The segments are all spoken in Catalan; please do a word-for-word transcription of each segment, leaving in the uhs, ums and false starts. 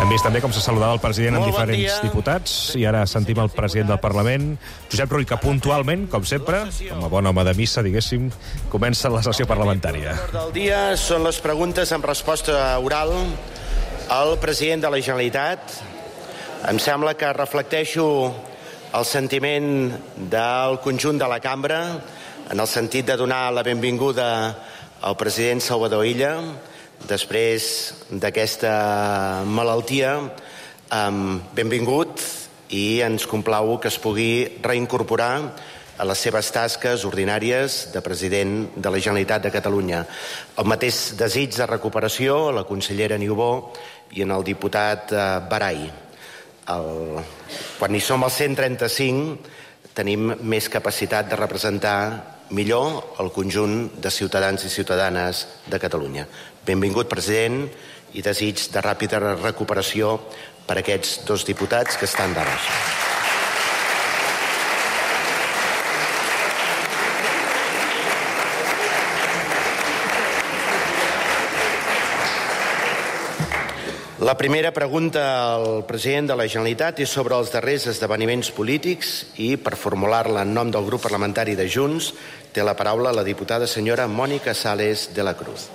Hem vist també com se saludava el president amb diferents diputats i ara sentim el president del Parlament, Josep Rull, que puntualment, com sempre, com a bon home de missa, diguéssim, comença la sessió parlamentària. L'ordre del dia són les preguntes amb resposta oral al president de la Generalitat. Em sembla que reflecteixo el sentiment del conjunt de la cambra en el sentit de donar la benvinguda al president Salvador Illa després d'aquesta malaltia. Benvingut i ens complau que es pugui reincorporar a les seves tasques ordinàries de president de la Generalitat de Catalunya. El mateix desig de recuperació a la consellera Niubó i en el diputat Barai. El... Quan hi som al cent trenta-cinc tenim més capacitat de representar millor el conjunt de ciutadans i ciutadanes de Catalunya. Benvingut, president, i desig de ràpida recuperació per a aquests dos diputats que estan de baixa. La primera pregunta al president de la Generalitat és sobre els darrers esdeveniments polítics i, per formular-la en nom del grup parlamentari de Junts, té la paraula la diputada senyora Mònica Sales de la Cruz.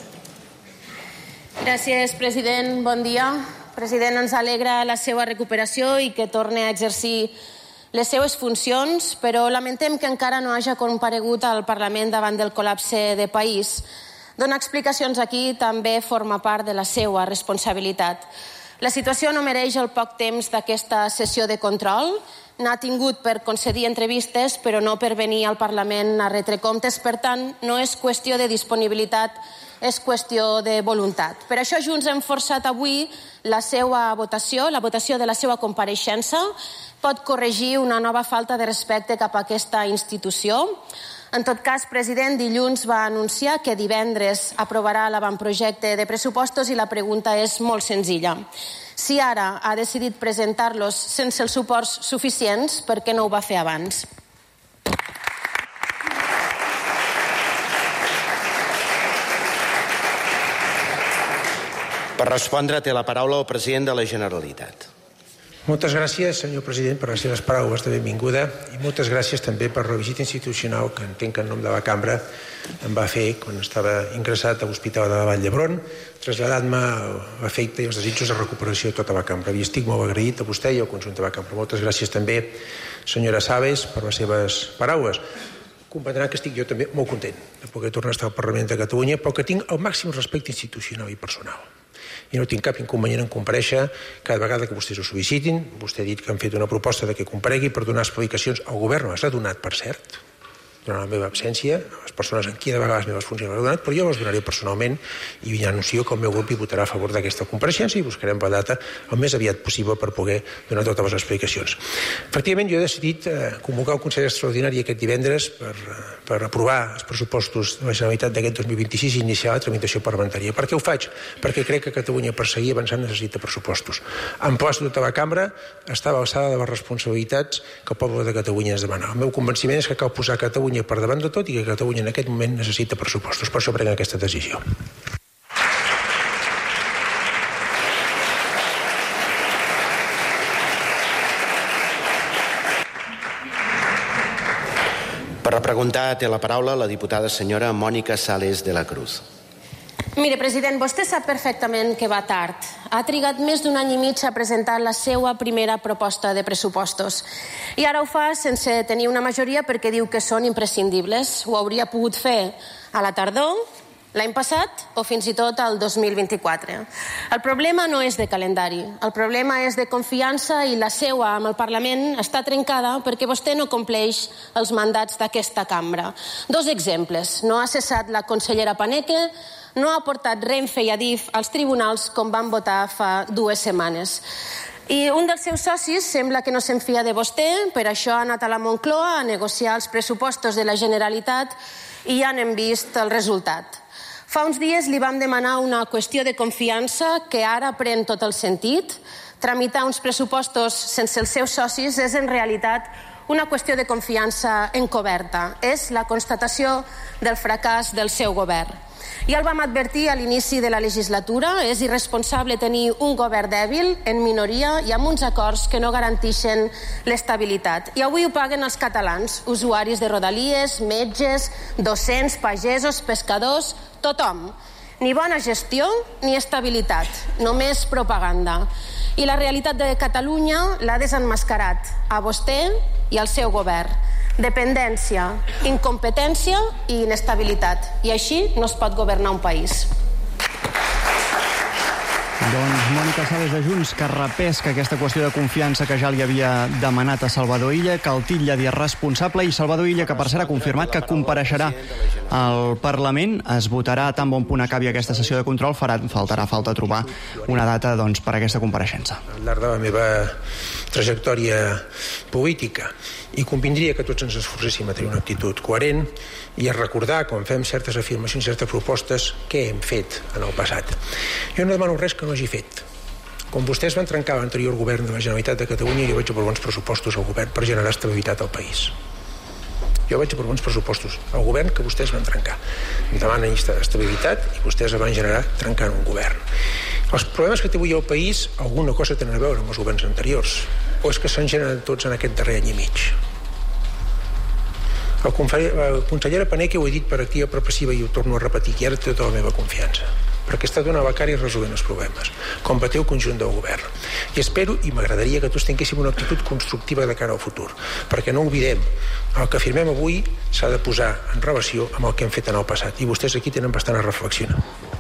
Gràcies, president. Bon dia. President, ens alegra la seva recuperació i que torni a exercir les seves funcions, però lamentem que encara no hagi comparegut al Parlament davant del col·lapse de país. Donar explicacions aquí també forma part de la seva responsabilitat. La situació no mereix el poc temps d'aquesta sessió de control. N'ha tingut per concedir entrevistes, però no per venir al Parlament a retre comptes. Per tant, no és qüestió de disponibilitat, és qüestió de voluntat. Per això Junts hem forçat avui la seva votació, la votació de la seva compareixença. Pot corregir una nova falta de respecte cap a aquesta institució. En tot cas, president, dilluns va anunciar que divendres aprovarà l'avantprojecte de pressupostos i la pregunta és molt senzilla. Si ara ha decidit presentar-los sense els suports suficients, per què no ho va fer abans? Per respondre, té la paraula el president de la Generalitat. Moltes gràcies, senyor president, per les seves paraules de benvinguda i moltes gràcies també per la visita institucional que entenc que en nom de la cambra em va fer quan estava ingressat a l'Hospital de la Vall d'Hebron, traslladant-me l'afecte i els desitjos de recuperació a tota la cambra. I estic molt agraït a vostè i al conjunt de la cambra. Moltes gràcies també, senyora Sales, per les seves paraules. Comprendran que estic jo també molt content de poder tornar a estar al Parlament de Catalunya, però que tinc el màxim respecte institucional i personal. I no tinc cap inconvenient en comparèixer cada vegada que vostès ho sol·licitin. Vostè ha dit que han fet una proposta de que comparegui per donar explicacions al govern. Les ha donat, per cert, durant la meva absència, a les persones en qui de vegades les meves funcions les ha donat, però jo les donaré personalment i vi anuncio que el meu grup hi votarà a favor d'aquesta compareixença i buscarem la data el més aviat possible per poder donar totes les explicacions. Efectivament, jo he decidit eh, convocar el Consell Extraordinari aquest divendres per, eh, per aprovar els pressupostos de la Generalitat d'aquest dos mil vint-i-sis i iniciar la tramitació parlamentària. Per què ho faig? Perquè crec que Catalunya, per seguir avançant, necessita pressupostos. Emplaço tota la cambra a estar a l'alçada de les responsabilitats que el poble de Catalunya ens demana. El meu convenciment és que cal posar Catalunya per davant de tot i que Catalunya en aquest moment necessita pressupostos. Per això prenc aquesta decisió. Per preguntar té la paraula la diputada senyora Mònica Sales de la Cruz. Mire, president, vostè sap perfectament que va tard. Ha trigat més d'un any i mig a presentar la seva primera proposta de pressupostos. I ara ho fa sense tenir una majoria perquè diu que són imprescindibles. Ho hauria pogut fer a la tardor, l'any passat o fins i tot al dos mil vint-i-quatre. El problema no és de calendari, el problema és de confiança i la seua amb el Parlament està trencada perquè vostè no compleix els mandats d'aquesta cambra. Dos exemples. No ha cessat la consellera Paneque, no ha portat Renfe i Adif als tribunals com van votar fa dues setmanes. I un dels seus socis sembla que no s'enfia de vostè, per això ha anat a la Moncloa a negociar els pressupostos de la Generalitat i ja n'hem vist el resultat. Fa uns dies li vam demanar una qüestió de confiança que ara pren tot el sentit. Tramitar uns pressupostos sense els seus socis és en realitat una qüestió de confiança encoberta, és la constatació del fracàs del seu govern. Ja el vam advertir a l'inici de la legislatura, és irresponsable tenir un govern dèbil, en minoria i amb uns acords que no garanteixen l'estabilitat. I avui ho paguen els catalans, usuaris de Rodalies, metges, docents, pagesos, pescadors, tothom. Ni bona gestió ni estabilitat, només propaganda. I la realitat de Catalunya l'ha desenmascarat a vostè i al seu govern. Dependència, incompetència i inestabilitat. I així no es pot governar un país. Doncs Mònica Sales de Junts, que repesca aquesta qüestió de confiança que ja li havia demanat a Salvador Illa, que el titlla d'irresponsable, i Salvador Illa, que per cert ha confirmat que compareixerà al Parlament. Es votarà tan bon punt acabi aquesta sessió de control, farà, faltarà falta trobar una data doncs, per a aquesta compareixença. Al llarg de la meva trajectòria política, i convindria que tots ens esforcéssim a tenir una actitud coherent i a recordar, quan fem certes afirmacions, certes propostes, què hem fet en el passat. Jo no demano res que no hagi fet. Quan vostès van trencar l'anterior govern de la Generalitat de Catalunya, jo vaig aprovar uns pressupostos al govern per generar estabilitat al país. Jo vaig aprovar uns pressupostos al govern que vostès van trencar. Em demanen estabilitat i vostès la van generar trencant un govern. Els problemes que té avui el país, alguna cosa tenen a veure amb els governs anteriors, o és que s'han generat tots en aquest darrer any i mig. La consellera Paneque ho he dit per activa, per passiva, i ho torno a repetir, i ara té tota la meva confiança, perquè està donant la cara i resolent els problemes, com va té el conjunt del govern. I espero, i m'agradaria que tots tinguéssim una actitud constructiva de cara al futur, perquè no oblidem, el que afirmem avui s'ha de posar en relació amb el que hem fet en el passat, i vostès aquí tenen bastant a reflexionar.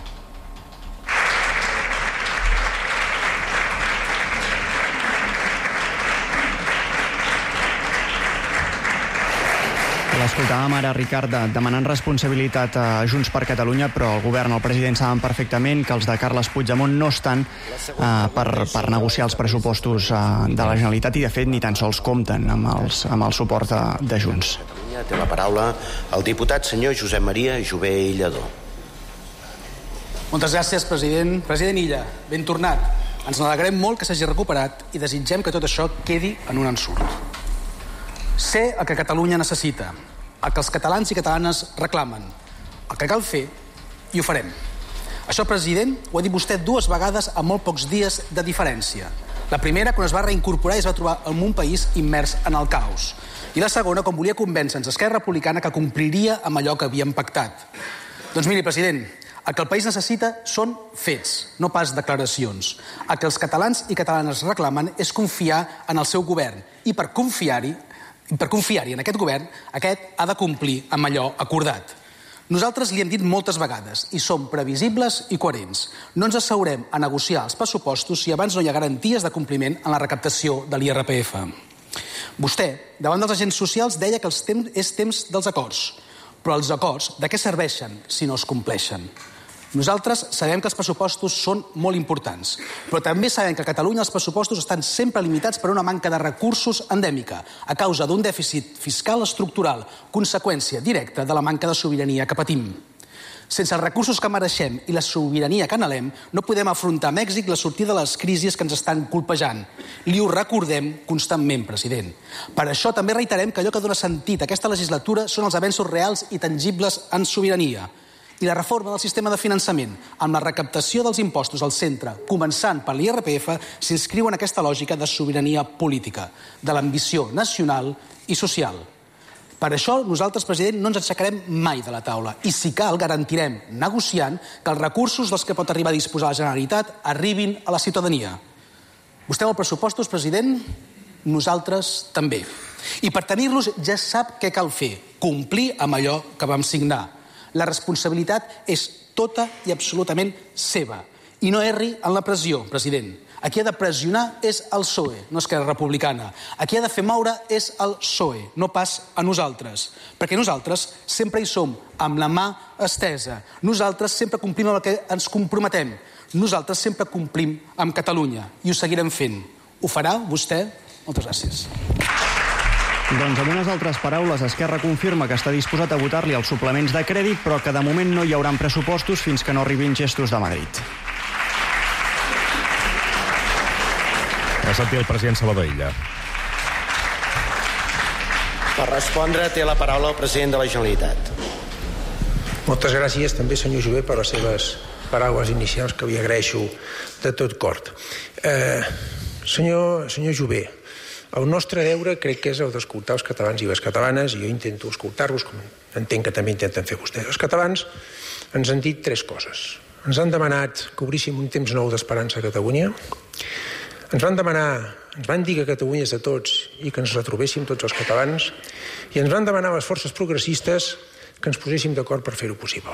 L'escoltàvem ara, Ricard, demanant responsabilitat a Junts per Catalunya, però el govern, el president, saben perfectament que els de Carles Puigdemont no estan eh, per, per negociar els pressupostos eh, de la Generalitat i, de fet, ni tan sols compten amb, els, amb el suport de, de Junts. Té la paraula el diputat senyor Josep Maria Jové Lledó. Moltes gràcies, president. President Illa, ben tornat. Ens n'alegrem molt que s'hagi recuperat i desitgem que tot això quedi en un ensurt. Sé el que Catalunya necessita, el que els catalans i catalanes reclamen, el que cal fer, i ho farem. Això, president, ho ha dit vostè dues vegades a molt pocs dies de diferència. La primera, quan es va reincorporar i es va trobar en un país immers en el caos. I la segona, quan volia convèncer-nos Esquerra Republicana que compliria amb allò que havíem pactat. Doncs miri, president, el que el país necessita són fets, no pas declaracions. El que els catalans i catalanes reclamen és confiar en el seu govern i per confiar-hi Per confiar-hi en aquest govern, aquest ha de complir amb allò acordat. Nosaltres li hem dit moltes vegades i som previsibles i coherents. No ens asseurem a negociar els pressupostos si abans no hi ha garanties de compliment en la recaptació de l'I R P F. Vostè, davant dels agents socials, deia que els temps és temps dels acords. Però els acords de què serveixen si no es compleixen? Nosaltres sabem que els pressupostos són molt importants, però també sabem que a Catalunya els pressupostos estan sempre limitats per una manca de recursos endèmica, a causa d'un dèficit fiscal estructural, conseqüència directa de la manca de sobirania que patim. Sense els recursos que mereixem i la sobirania que anhelem, no podem afrontar amb èxit la sortida de les crisis que ens estan colpejant. Li ho recordem constantment, president. Per això també reiterem que allò que dona sentit a aquesta legislatura són els avenços reals i tangibles en sobirania. I la reforma del sistema de finançament, amb la recaptació dels impostos al centre, començant per l'I R P F, s'inscriu en aquesta lògica de sobirania política, de l'ambició nacional i social. Per això nosaltres, president, no ens aixecarem mai de la taula i, si cal, garantirem, negociant, que els recursos dels que pot arribar a disposar la Generalitat arribin a la ciutadania. Vostè vol pressupostos, president? Nosaltres també. I per tenir-los ja sap què cal fer, complir amb allò que vam signar. La responsabilitat és tota i absolutament seva. I no erri en la pressió, president. A qui ha de pressionar és el P S O E, no Esquerra Republicana. A qui ha de fer moure és el P S O E, no pas a nosaltres. Perquè nosaltres sempre hi som, amb la mà estesa. Nosaltres sempre complim amb el que ens comprometem. Nosaltres sempre complim amb Catalunya. I ho seguirem fent. Ho farà vostè? Moltes gràcies. Doncs amb unes altres paraules, Esquerra confirma que està disposat a votar-li els suplements de crèdit, però que de moment no hi haurà pressupostos fins que no arribin gestos de Madrid. Va sentir el president Salvador Illa. Per respondre té la paraula el president de la Generalitat. Moltes gràcies també, senyor Jové, per les seves paraules inicials, que li agraeixo de tot cor. Eh, senyor, senyor Jové, el nostre deure crec que és el d'escoltar els catalans i les catalanes, i jo intento escoltar-vos, com entenc que també intenten fer vostès. Els catalans ens han dit tres coses. Ens han demanat que obríssim un temps nou d'esperança a Catalunya, ens van demanar, ens van dir que Catalunya és de tots i que ens retrobéssim tots els catalans, i ens van demanar a les forces progressistes que ens poséssim d'acord per fer-ho possible.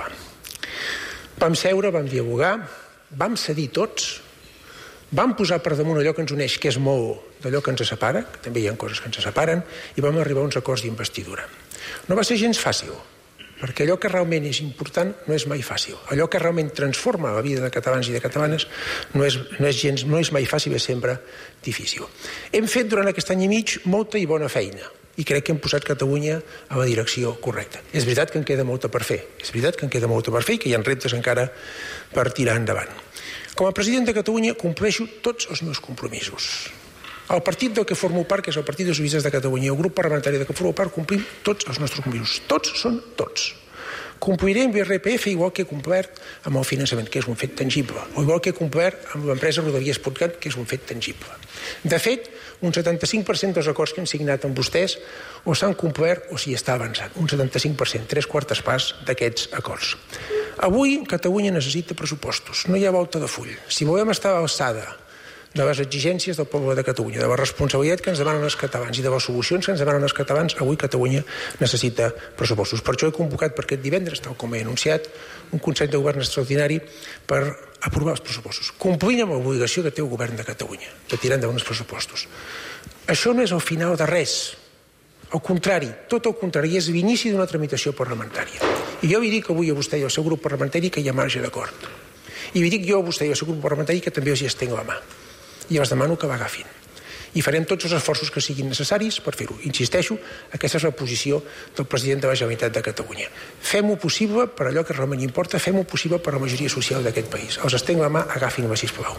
Vam seure, vam dialogar, vam cedir tots, vam posar per damunt allò que ens uneix, que és molt d'allò que ens separa, que també hi ha coses que ens separen, i vam arribar a uns acords d'investidura. No va ser gens fàcil, perquè allò que realment és important no és mai fàcil. Allò que realment transforma la vida de catalans i de catalanes no és, no és, gens, no és mai fàcil, és sempre difícil. Hem fet durant aquest any i mig molta i bona feina, i crec que hem posat Catalunya a la direcció correcta. És veritat que en queda molta per fer, és veritat que en queda molta per fer i que hi ha reptes encara per tirar endavant. Com a president de Catalunya compleixo tots els meus compromisos. El partit del que formo part, que és el Partit dels Socialistes de Catalunya, i el grup parlamentari del que formo part, complim tots els nostres compromisos. Tots són tots. Complirem l'I R P F igual que he complert amb el finançament, que és un fet tangible, o igual que he complert amb l'empresa Rodalies Podcat, que és un fet tangible. De fet, un setanta-cinc per cent dels acords que hem signat amb vostès o s'han complert o s'hi està avançant. Un setanta-cinc per cent, tres quartes parts d'aquests acords. Avui Catalunya necessita pressupostos, no hi ha volta de full. Si volem estar a l'alçada de les exigències del poble de Catalunya, de la responsabilitat que ens demanen els catalans i de les solucions que ens demanen els catalans, avui Catalunya necessita pressupostos. Per això he convocat per aquest divendres, tal com he anunciat, un Consell de Govern extraordinari per aprovar els pressupostos, complint amb l'obligació que té el govern de Catalunya, de tirar endavant els pressupostos. Això no és el final de res. Al contrari, tot el contrari, és l'inici d'una tramitació parlamentària. I jo li dic avui a vostè i al seu grup parlamentari que hi ha marge d'acord. I li dic jo a vostè i al seu grup parlamentari que també els hi estenc la mà. I els demano que l'agafin. I farem tots els esforços que siguin necessaris per fer-ho. Insisteixo, aquesta és la posició del president de la Generalitat de Catalunya. Fem-ho possible per allò que realment importa, fem-ho possible per la majoria social d'aquest país. Els estenc la mà, agafin-la, sisplau.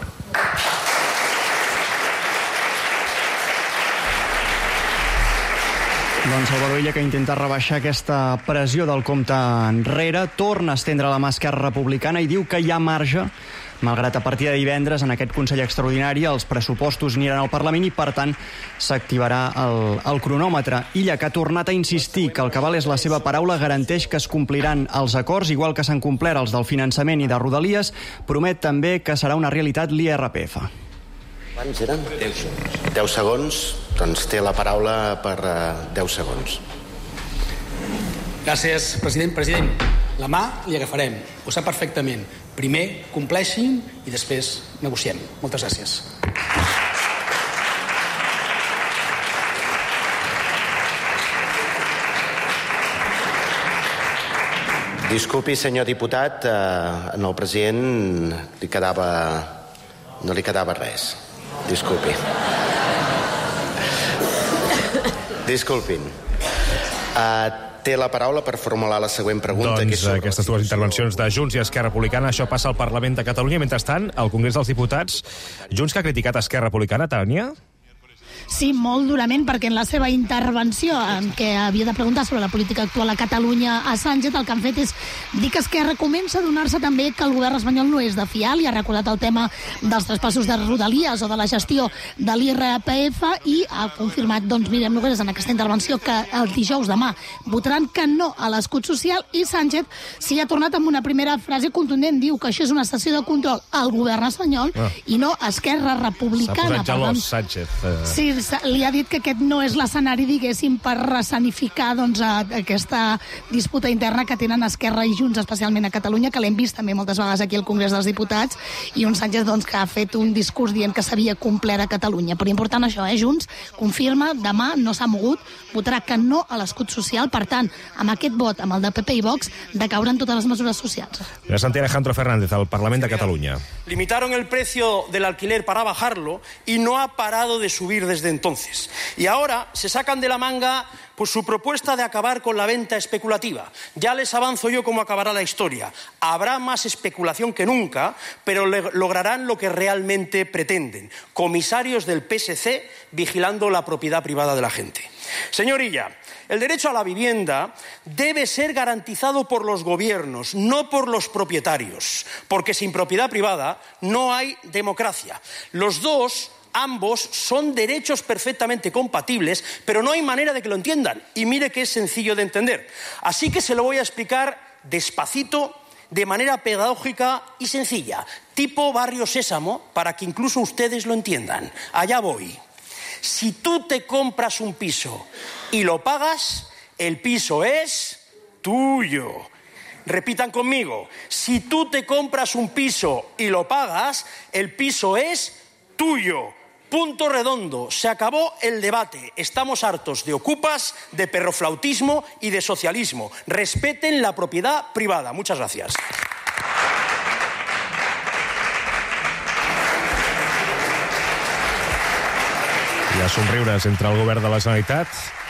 Doncs Salvador Illa, que intenta rebaixar aquesta pressió del compte enrere, torna a estendre la mà a Esquerra Republicana i diu que hi ha marge, malgrat a partir de divendres en aquest Consell Extraordinari els pressupostos aniran al Parlament i, per tant, s'activarà el, el cronòmetre. Illa, que ha tornat a insistir que el que val és la seva paraula, garanteix que es compliran els acords, igual que s'han complert els del finançament i de Rodalies, promet també que serà una realitat l'I R P F. Quants eren? deu segons. Doncs té la paraula per deu segons. Gràcies, president. President, la mà li agafarem. Ho sap perfectament. Primer compleixin i després negociem. Moltes gràcies. Disculpi, senyor diputat, eh, al president li quedava, no li quedava res. Disculpi. Disculpin. Uh, té la paraula per formular la següent pregunta. Doncs que és aquestes dues intervencions de Junts i Esquerra Republicana, això passa al Parlament de Catalunya. Mentrestant, al Congrés dels Diputats, Junts, que ha criticat Esquerra Republicana, Tània? Sí, molt durament, perquè en la seva intervenció, en què havia de preguntar sobre la política actual a Catalunya a Sánchez, el que han fet és dir que Esquerra comença a donar-se també que el govern espanyol no és de fiar. Li ha recordat el tema dels traspassos de Rodalies o de la gestió de l'I R P F i ha confirmat, doncs, Míriam Nogueras, en aquesta intervenció, que el dijous demà votaran que no a l'escut social, i Sánchez s'hi ha tornat amb una primera frase contundent. Diu que això és una sessió de control al govern espanyol ah. i no a Esquerra Republicana. S'ha posat gelós, Sánchez. Eh... Sí, li ha dit que aquest no és l'escenari, diguéssim, per resanificar, doncs, aquesta disputa interna que tenen Esquerra i Junts, especialment a Catalunya, que l'hem vist també moltes vegades aquí al Congrés dels Diputats, i un Sánchez, doncs, que ha fet un discurs dient que s'havia complert a Catalunya. Però important això, eh? Junts confirma, demà no s'ha mogut, votarà que no a l'escut social. Per tant, amb aquest vot, amb el de P P i Vox, decauran totes les mesures socials. La sentia Alejandro Fernández, al Parlament de Catalunya. Limitaron el precio del alquiler para bajarlo y no ha parado de subir desde desde entonces. Y ahora se sacan de la manga pues, su propuesta de acabar con la venta especulativa. Ya les avanzo yo cómo acabará la historia. Habrá más especulación que nunca, pero lograrán lo que realmente pretenden. Comisarios del P S C vigilando la propiedad privada de la gente. Señor Illa, el derecho a la vivienda debe ser garantizado por los gobiernos, no por los propietarios, porque sin propiedad privada no hay democracia. Los dos, ambos, son derechos perfectamente compatibles, pero no hay manera de que lo entiendan. Y mire que es sencillo de entender. Así que se lo voy a explicar despacito, de manera pedagógica y sencilla, tipo Barrio Sésamo, para que incluso ustedes lo entiendan. Allá voy. Si tú te compras un piso y lo pagas, el piso es tuyo. Repitan conmigo. Si tú te compras un piso y lo pagas, el piso es tuyo. Punto redondo. Se acabó el debate. Estamos hartos de ocupas, de perroflautismo y de socialismo. Respeten la propiedad privada. Muchas gracias. Hi ha somriures entre el govern de la Generalitat.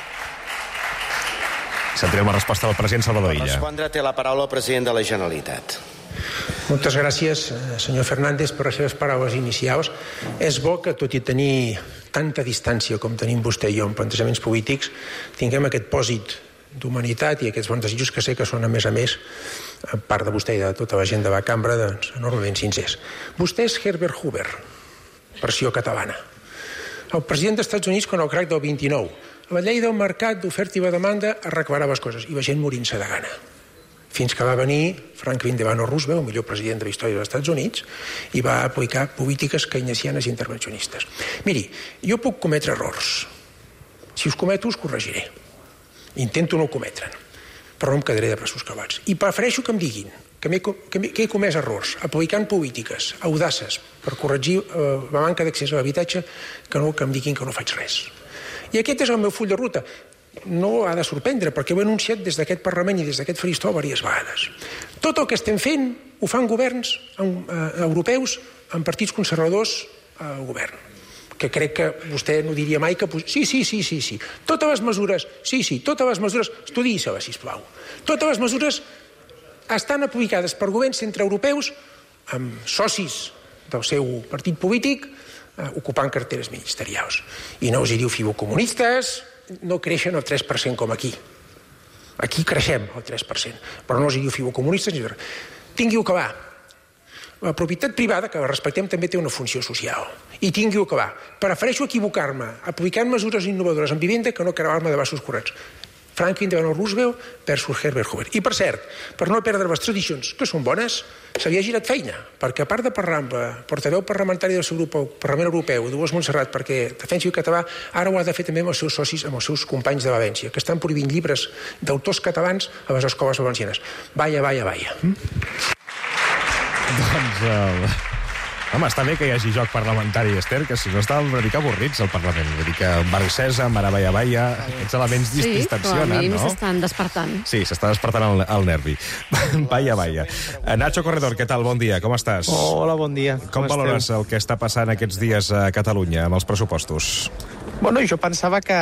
Sentirem la resposta del president Salvador Illa. Per respondre té la paraula el president de la Generalitat. Moltes gràcies, senyor Fernández, per les seves paraules inicials. És bo que, tot i tenir tanta distància com tenim vostè i jo en plantejaments polítics, tinguem aquest pòsit d'humanitat i aquests bons desitjos que sé que són, a més a més, a part de vostè i de tota la gent de la cambra, doncs, enormement sincers. Vostè és Herbert Hoover, versió catalana. El president dels Estats Units, quan el crac del vint-i-nou, la llei del mercat d'oferta i la demanda arreglarà les coses i la gent morint-se de gana. Fins que va venir Franklin Delano Roosevelt, el millor president de la història dels Estats Units, i va aplicar polítiques keynesianes i intervencionistes. Miri, jo puc cometre errors. Si us cometo, us corregiré. Intento no cometre'n, però no em quedaré de braços creuats. I prefereixo que em diguin que, que, que he comès errors aplicant polítiques audaces per corregir eh, la manca d'accés a l'habitatge, que no que em diguin que no faig res. I aquest és el meu full de ruta. No ha de sorprendre, perquè ho he anunciat des d'aquest Parlament i des d'aquest faristol diverses vegades. Tot el que estem fent ho fan governs eh, europeus amb partits conservadors al govern, que crec que vostè no diria mai que... Sí, sí, sí, sí, sí. Totes les mesures, sí, sí, totes les mesures... Estudiï-se-la, sisplau. Totes les mesures estan aplicades per governs centreeuropeus amb socis del seu partit polític eh, ocupant carteres ministerials. I no us hi diu filocomunistes, no creixen el tres per cent com aquí. Aquí creixem el tres per cent, però no us hi diu filocomunistes ni res. Tingui-ho clar. La propietat privada, que la respectem, també té una funció social. I tingui-ho clar. Prefereixo equivocar-me aplicant mesures innovadores en vivenda que no creuar-me de braços corrents. Franklin Delano Roosevelt versus Herbert Hoover. I per cert, per no perdre les tradicions, que són bones, s'havia girat feina, perquè a part de parlar amb el portaveu parlamentari del seu grup al Parlament Europeu, Dolors Montserrat, perquè defensi el català, ara ho ha de fer també amb els seus socis, amb els seus companys de València, que estan prohibint llibres d'autors catalans a les escoles valencianes. Vaya, vaya, vaya. Mm? Doncs... Uh... Home, està bé que hi hagi joc parlamentari, Esther, que si no estàvem una mica avorrits al Parlament. Vull dir que Barri Cesa, Mara Baia Baia, aquests elements sí, distensionen, no? Sí, però a mi s'estan despertant. Sí, s'està despertant el, el nervi. Baia Baia. Nacho Corredor, què tal? Bon dia, com estàs? Hola, bon dia. Com, com valores el que està passant aquests dies a Catalunya amb els pressupostos? Bueno, jo pensava que...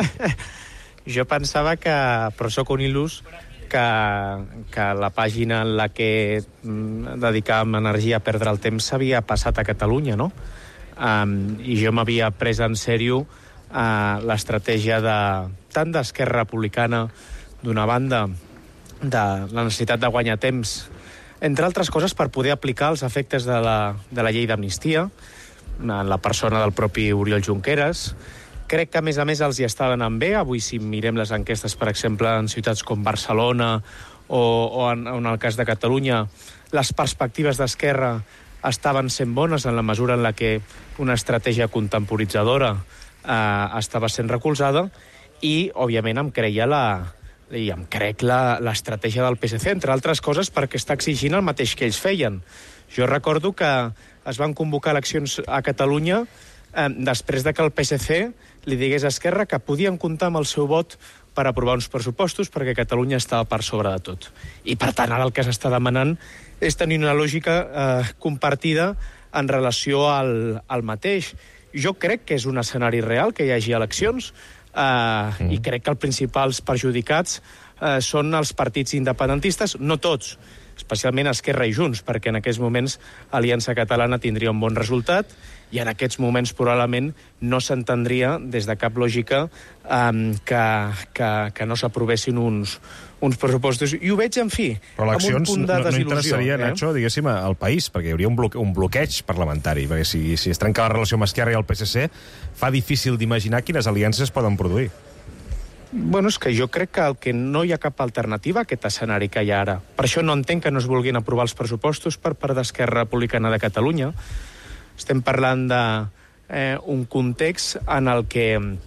jo pensava que, però sóc un il·lus, que, que la pàgina en la que mm, dedicàvem energia a perdre el temps s'havia passat a Catalunya, no? Um, I jo m'havia pres en sèrio uh, l'estratègia de, tant d'Esquerra Republicana, d'una banda, de la necessitat de guanyar temps, entre altres coses per poder aplicar els efectes de la, de la llei d'amnistia, en la persona del propi Oriol Junqueras. Crec que, a més a més, els hi estaven en bé. Avui, si mirem les enquestes, per exemple, en ciutats com Barcelona o, o en, en el cas de Catalunya, les perspectives d'Esquerra estaven sent bones en la mesura en la que una estratègia contemporitzadora eh, estava sent recolzada i, òbviament, em creia la, i em crec l'estratègia del P S C, entre altres coses perquè està exigint el mateix que ells feien. Jo recordo que es van convocar eleccions a Catalunya eh, després de que el P S C li digués a Esquerra que podien comptar amb el seu vot per aprovar uns pressupostos perquè Catalunya estava per sobre de tot. I, per tant, ara el que s'està demanant és tenir una lògica eh, compartida en relació al, al mateix. Jo crec que és un escenari real que hi hagi eleccions eh, mm. i crec que els principals perjudicats eh, són els partits independentistes, no tots, especialment Esquerra i Junts, perquè en aquests moments Aliança Catalana tindria un bon resultat i en aquests moments probablement no s'entendria des de cap lògica um, que, que, que no s'aprovessin uns, uns pressupostos. I ho veig, en fi, però amb un punt de no, no desil·lusió. Interessaria, eh? Nacho, diguéssim, al país, perquè hi hauria un, bloque, un bloqueig parlamentari, perquè si, si es trenca la relació amb Esquerra i el P S C, fa difícil d'imaginar quines aliances poden produir. Bueno, és que jo crec que el que no hi ha cap alternativa a aquest escenari que hi ha ara. Per això no entenc que no es vulguin aprovar els pressupostos per part d'Esquerra Republicana de Catalunya. Estem parlant d'un eh, context en el que,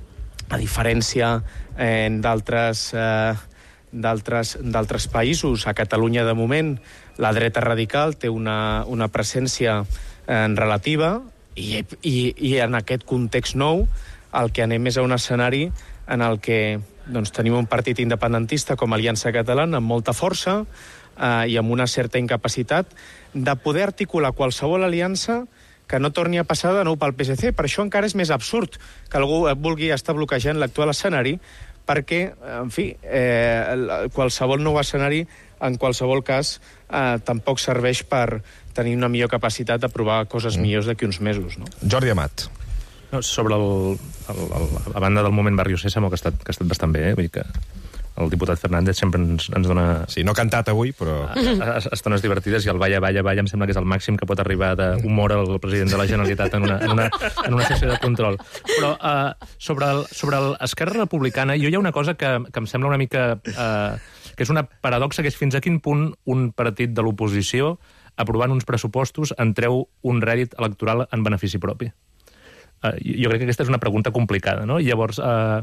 a diferència eh, d'altres eh, d'altres d'altres països, a Catalunya de moment la dreta radical té una, una presència eh, relativa i, i, i en aquest context nou el que anem és a un escenari en el que doncs, tenim un partit independentista com Aliança Catalana amb molta força eh, i amb una certa incapacitat de poder articular qualsevol aliança que no torni a passar de nou pel P S C. Per això encara és més absurd que algú vulgui estar bloquejant l'actual escenari, perquè, en fi, eh, qualsevol nou escenari, en qualsevol cas, eh, tampoc serveix per tenir una millor capacitat d'aprovar coses mm. millors d'aquí uns mesos. No? Jordi Amat. No, sobre el, el, el, a banda del moment Barrio Sésamo, que ha estat, que ha estat bastant bé, eh? Vull dir que el diputat Fernández sempre ens, ens dona... Sí, no ha cantat avui, però... A, a, a estones divertides, i el balla, balla, balla em sembla que és el màxim que pot arribar d'humor al president de la Generalitat en una, en una, en una sessió de control. Però uh, sobre, el, sobre el Esquerra Republicana, jo hi ha una cosa que, que em sembla una mica... Uh, que és una paradoxa, que és fins a quin punt un partit de l'oposició, aprovant uns pressupostos, en treu un rèdit electoral en benefici propi. Uh, jo crec que aquesta és una pregunta complicada, no? I llavors, uh,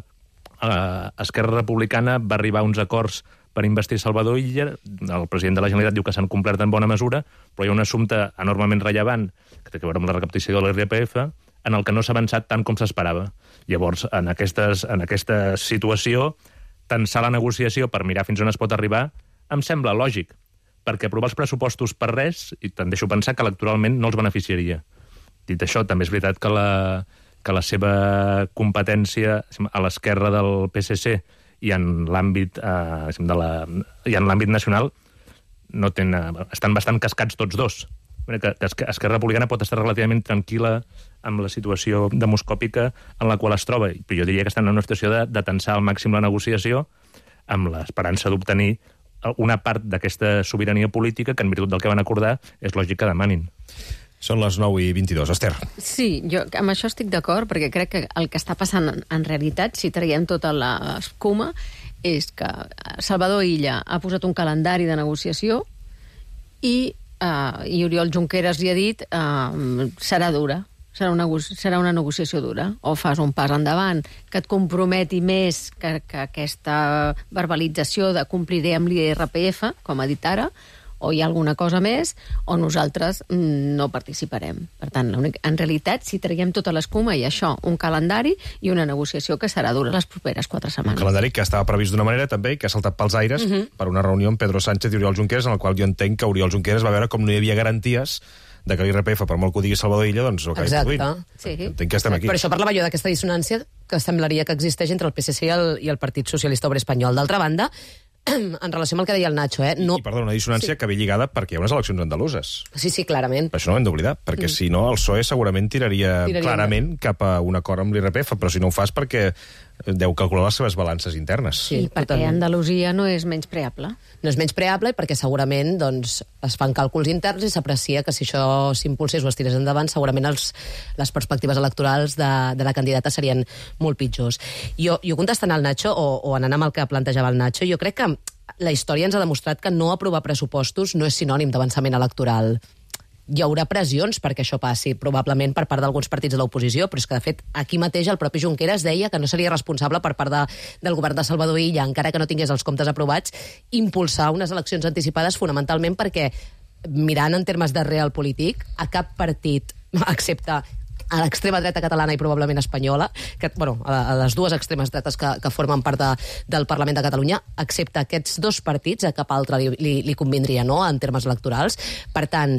uh, Esquerra Republicana va arribar a uns acords per investir Salvador Illa, el president de la Generalitat diu que s'han complert en bona mesura, però hi ha un assumpte enormement rellevant, que té a veure amb la recaptació de l'I R P F, en el que no s'ha avançat tant com s'esperava. Llavors, en, aquestes, en aquesta situació, tensar la negociació per mirar fins on es pot arribar, em sembla lògic, perquè aprovar els pressupostos per res, i te'n deixo pensar que electoralment no els beneficiaria. Dit això, també és veritat que la, que la seva competència a l'esquerra del P S C i en l'àmbit eh, de la, i en l'àmbit nacional no ten, estan bastant cascats tots dos. Que, que Esquerra Republicana pot estar relativament tranquil·la amb la situació demoscòpica en la qual es troba. Però jo diria que estan en una situació de, de tensar al màxim la negociació amb l'esperança d'obtenir una part d'aquesta sobirania política que, en virtut del que van acordar, és lògic que demanin. Són les nou i vint-i-dos. Esther. Sí, jo amb això estic d'acord, perquè crec que el que està passant en, en realitat, si traiem tota l'escuma, és que Salvador Illa ha posat un calendari de negociació i, uh, i Oriol Junqueras li ha dit uh, serà dura, serà una, serà una negociació dura. O fas un pas endavant que et comprometi més que, que aquesta verbalització de compliré amb l'I R P F, com ha dit ara, o hi ha alguna cosa més, o nosaltres no participarem. Per tant, en realitat, si traiem tota l'escuma i això, un calendari i una negociació que serà dura les properes quatre setmanes. Un calendari que estava previst d'una manera també i que ha saltat pels aires uh-huh. per una reunió amb Pedro Sánchez i Oriol Junqueras, en la qual jo entenc que Oriol Junqueras va veure com no hi havia garanties de que l'I R P F, per molt que ho digui Salvador Illa, doncs ho acabi produint. Sí. Entenc que estem aquí. Per això parlava jo d'aquesta dissonància que semblaria que existeix entre el P S C i el, i el Partit Socialista Obrer Espanyol. D'altra banda, en relació amb el que deia el Nacho, eh? No... I, perdó, una dissonància sí. que ve lligada perquè hi ha unes eleccions andaluses. Sí, sí, clarament. Per això no ho hem d'oblidar, perquè mm. si no, el P S O E segurament tiraria, tiraria clarament cap a un acord amb l'I R P F, però si no ho fas perquè deu calcular les seves balances internes. Sí, I perquè totalment. Andalusia no és menys preable. No és menys preable i perquè segurament doncs, es fan càlculs interns i s'aprecia que si això s'impulsés o es tirés endavant, segurament els, les perspectives electorals de, de la candidata serien molt pitjors. Jo, jo contestant al Nacho, o, o anant amb el que plantejava el Nacho, jo crec que la història ens ha demostrat que no aprovar pressupostos no és sinònim d'avançament electoral. Hi haurà pressions perquè això passi, probablement per part d'alguns partits de l'oposició, però és que, de fet, aquí mateix el propi Junqueras deia que no seria responsable per part de, del govern de Salvador Illa, encara que no tingués els comptes aprovats, impulsar unes eleccions anticipades fonamentalment perquè, mirant en termes de real polític, a cap partit, excepte a l'extrema dreta catalana i probablement espanyola, que, bueno, a les dues extremes dretes que, que formen part de, del Parlament de Catalunya, excepte aquests dos partits, a cap altre li, li, li convindria, no?, en termes electorals. Per tant,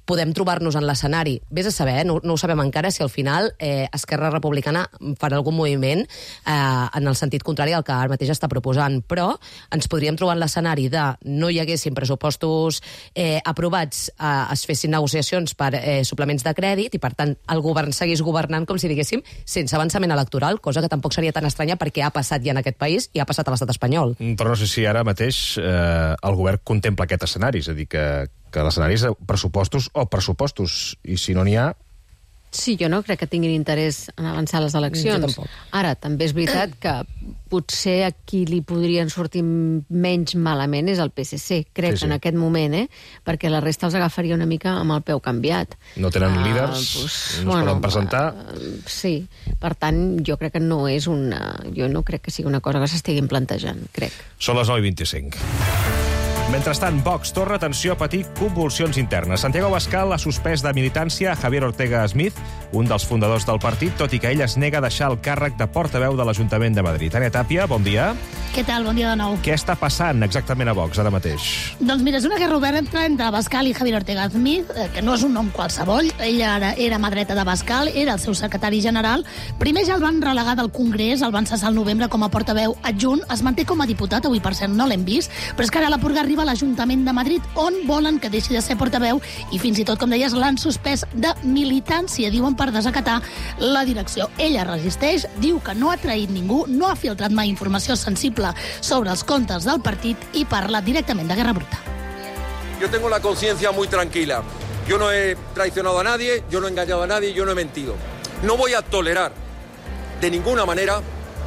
podem trobar-nos en l'escenari. Vés a saber, no, no ho sabem encara, si al final eh, Esquerra Republicana farà algun moviment eh, en el sentit contrari al que ara mateix està proposant, però ens podríem trobar en l'escenari de no hi haguessin pressupostos eh, aprovats, eh, es fessin negociacions per eh, suplements de crèdit i, per tant, el govern seguís governant, com si diguéssim, sense avançament electoral, cosa que tampoc seria tan estranya perquè ha passat ja en aquest país i ha passat a l'estat espanyol. Però no sé si ara mateix eh, el govern contempla aquest escenari, és a dir, que, que l'escenari és pressupostos o pressupostos, i si no n'hi ha... Sí, jo no crec que tinguin interès en avançar les eleccions. Ara, també és veritat que potser a qui li podrien sortir menys malament és el P S C, crec, sí, sí. en aquest moment, eh? Perquè la resta els agafaria una mica amb el peu canviat. No tenen uh, líders, pues, no es bueno, poden presentar... Uh, sí, per tant, jo crec que no és una... Jo no crec que sigui una cosa que s'estiguin plantejant, crec. Són les nou i vint-i-cinc. Mentrestant, Vox torna, atenció, a patir convulsions internes. Santiago Abascal ha suspès de militància Javier Ortega Smith, un dels fundadors del partit, tot i que ell es nega a deixar el càrrec de portaveu de l'Ajuntament de Madrid. Tània Tàpia, bon dia. Què tal? Bon dia de nou. Què està passant exactament a Vox ara mateix? Doncs mira, és una guerra oberta entre Abascal i Javier Ortega Smith, que no és un nom qualsevol. Ella era, era mà dreta d'Abascal, era el seu secretari general. Primer ja el van relegar del Congrés, el van cessar al novembre com a portaveu adjunt. Es manté com a diputat, avui per cert no l'hem vist, però és que ara la purga arriba a l'Ajuntament de Madrid, on volen que deixi de ser portaveu i fins i tot, com deies, l'han suspès de militància, diuen, per desacatar la direcció. Ella resisteix, diu que no ha traït ningú, no ha filtrat mai informació sensible sobre els comptes del partit i parla directament de guerra bruta. Yo tengo la conciencia muy tranquila. Yo no he traicionado a nadie, yo no he engañado a nadie, yo no he mentido. No voy a tolerar de ninguna manera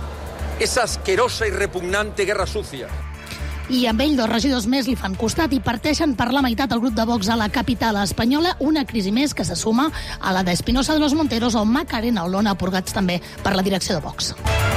esa asquerosa y repugnante guerra sucia. I amb ell dos regidors més li fan costat i parteixen per la meitat el grup de Vox a la capital espanyola, una crisi més que se suma a la d'Espinosa de los Monteros o Macarena Olona, purgats també per la direcció de Vox.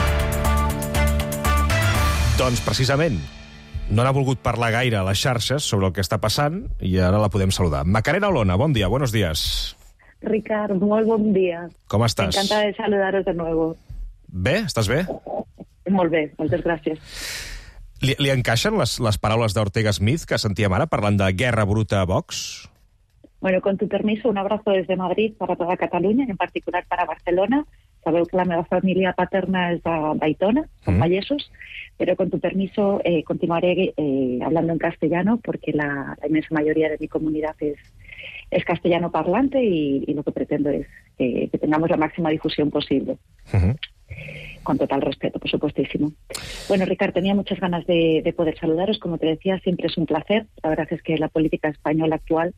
Doncs precisament, no n'ha volgut parlar gaire a les xarxes sobre el que està passant i ara la podem saludar. Macarena Olona, bon dia, buenos días. Ricard, molt bon dia. Com estàs? Encantada de saludaros de nuevo. Bé, estàs bé? Molt bé, moltes gràcies. Li, li encaixen les, les paraules d'Ortega Smith que sentíem ara parlant de guerra bruta a Vox? Bueno, con tu permiso, un abrazo desde Madrid para toda Cataluña, en particular para Barcelona. Sabeu que la meva família paterna és d'Aitona, son vallesos, pero con tu permiso eh, continuaré eh, hablando en castellano porque la, la inmensa mayoría de mi comunidad es, es castellano parlante y, y lo que pretendo es que, que tengamos la máxima difusión posible. Uh-huh. Con total respeto, por supuestísimo. Bueno, Ricard, tenía muchas ganas de, de poder saludaros. Como te decía, siempre es un placer. La verdad es que la política española actual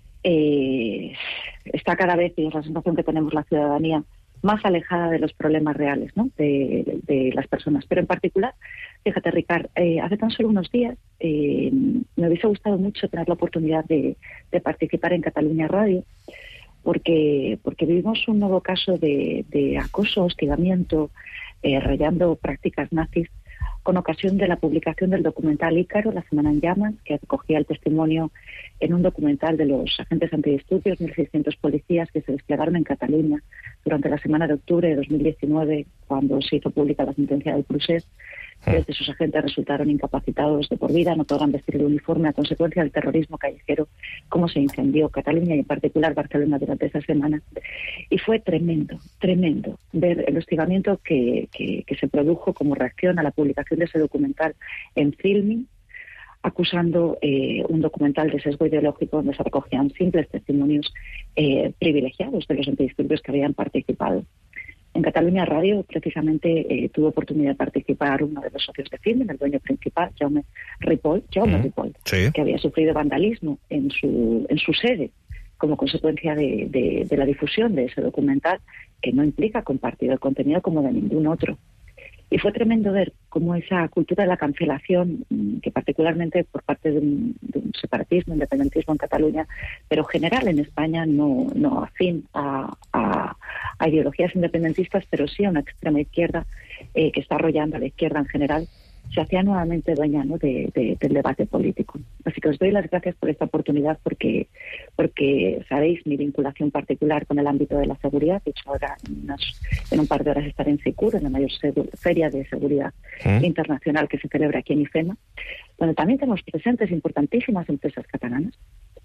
eh, está cada vez, y es la sensación que tenemos la ciudadanía, más alejada de los problemas reales, ¿no? de, de las personas. Pero en particular, fíjate, Ricard, eh, hace tan solo unos días eh, me hubiese gustado mucho tener la oportunidad de, de participar en Cataluña Radio, porque, porque vivimos un nuevo caso de, de acoso, hostigamiento, eh, rayando prácticas nazis, con ocasión de la publicación del documental Ícaro, La Semana en Llamas, que recogía el testimonio en un documental de los agentes antidisturbios, mil seiscientos policías que se desplegaron en Cataluña durante la semana de octubre de dos mil diecinueve, cuando se hizo pública la sentencia del Procés. Tres de sus agentes resultaron incapacitados de por vida, no podrán vestir el uniforme a consecuencia del terrorismo callejero, como se incendió Cataluña y en particular Barcelona durante esa semana. Y fue tremendo, tremendo ver el hostigamiento que, que, que se produjo como reacción a la publicación de ese documental en Filmin, acusando eh, un documental de sesgo ideológico donde se recogían simples testimonios eh, privilegiados de los antidisturbios que habían participado. En Cataluña Radio, precisamente, eh, tuvo oportunidad de participar uno de los socios de Filmin, el dueño principal, Jaume Ripoll, Jaume mm, Ripoll sí. que había sufrido vandalismo en su, en su sede como consecuencia de, de, de la difusión de ese documental, que no implica compartir el contenido como de ningún otro. Y fue tremendo ver cómo esa cultura de la cancelación, que particularmente por parte de un, de un separatismo, independentismo en Cataluña, pero general en España, no, no afín a, a, a ideologías independentistas, pero sí a una extrema izquierda eh, que está arrollando a la izquierda en general, se hacía nuevamente dueña, ¿no? de, de, del debate político. Así que os doy las gracias por esta oportunidad porque, porque sabéis mi vinculación particular con el ámbito de la seguridad. De hecho, ahora en, unas, en un par de horas estaré en Secur, en la mayor feria de seguridad ¿Eh? internacional que se celebra aquí en IFEMA, donde también tenemos presentes importantísimas empresas catalanas.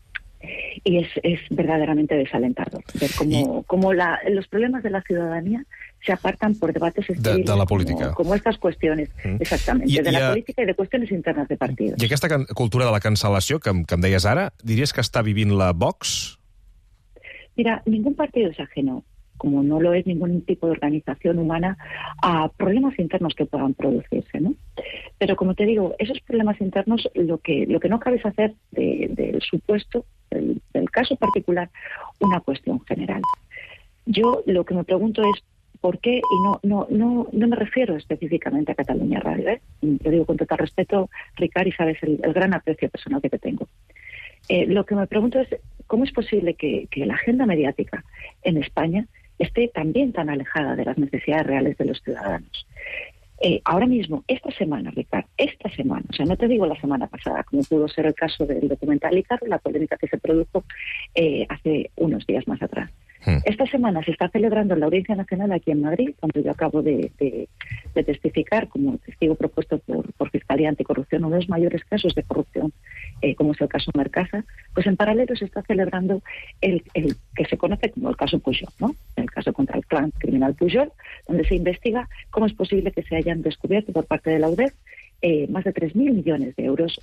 Y es, es verdaderamente desalentador ver cómo, y... cómo la, los problemas de la ciudadanía se apartan por debates estériles de, de la política. Como, como estas qüestions, mm. exactament, I, de la i, política i de qüestions internes de partidos. I aquesta cultura de la cancel·lació que, que em deies ara, diries que està vivint la Vox? Mira, ningún partido es ajeno, como no lo es ningún tipo de organización humana, a problemas internos que puedan producirse, ¿no? Pero como te digo, esos problemas internos, lo que, lo que no cabe es hacer de, del supuesto, del, del caso particular, una cuestión general. Yo lo que me pregunto es por qué, y no, no, no, no me refiero específicamente a Cataluña Radio, ¿eh? Te digo con total respeto, Ricard, y sabes el, el gran aprecio personal que te tengo. Eh, lo que me pregunto es cómo es posible que, que la agenda mediática en España esté también tan alejada de las necesidades reales de los ciudadanos. Eh, ahora mismo, esta semana, Ricard, esta semana, o sea, no te digo la semana pasada, como pudo ser el caso del documental Ícaro, la polémica que se produjo eh, hace unos días más atrás. Hmm. Esta semana se está celebrando en la Audiencia Nacional aquí en Madrid, donde yo acabo de, de, de testificar como testigo propuesto por, por Fiscalía Anticorrupción, uno de los mayores casos de corrupción, eh, como es el caso Mercasa. Pues en paralelo se está celebrando el, el que se conoce como el caso Pujol, ¿no? El caso contra el clan criminal Pujol, donde se investiga cómo es posible que se hayan descubierto por parte de la U D E F eh, más de tres mil millones de euros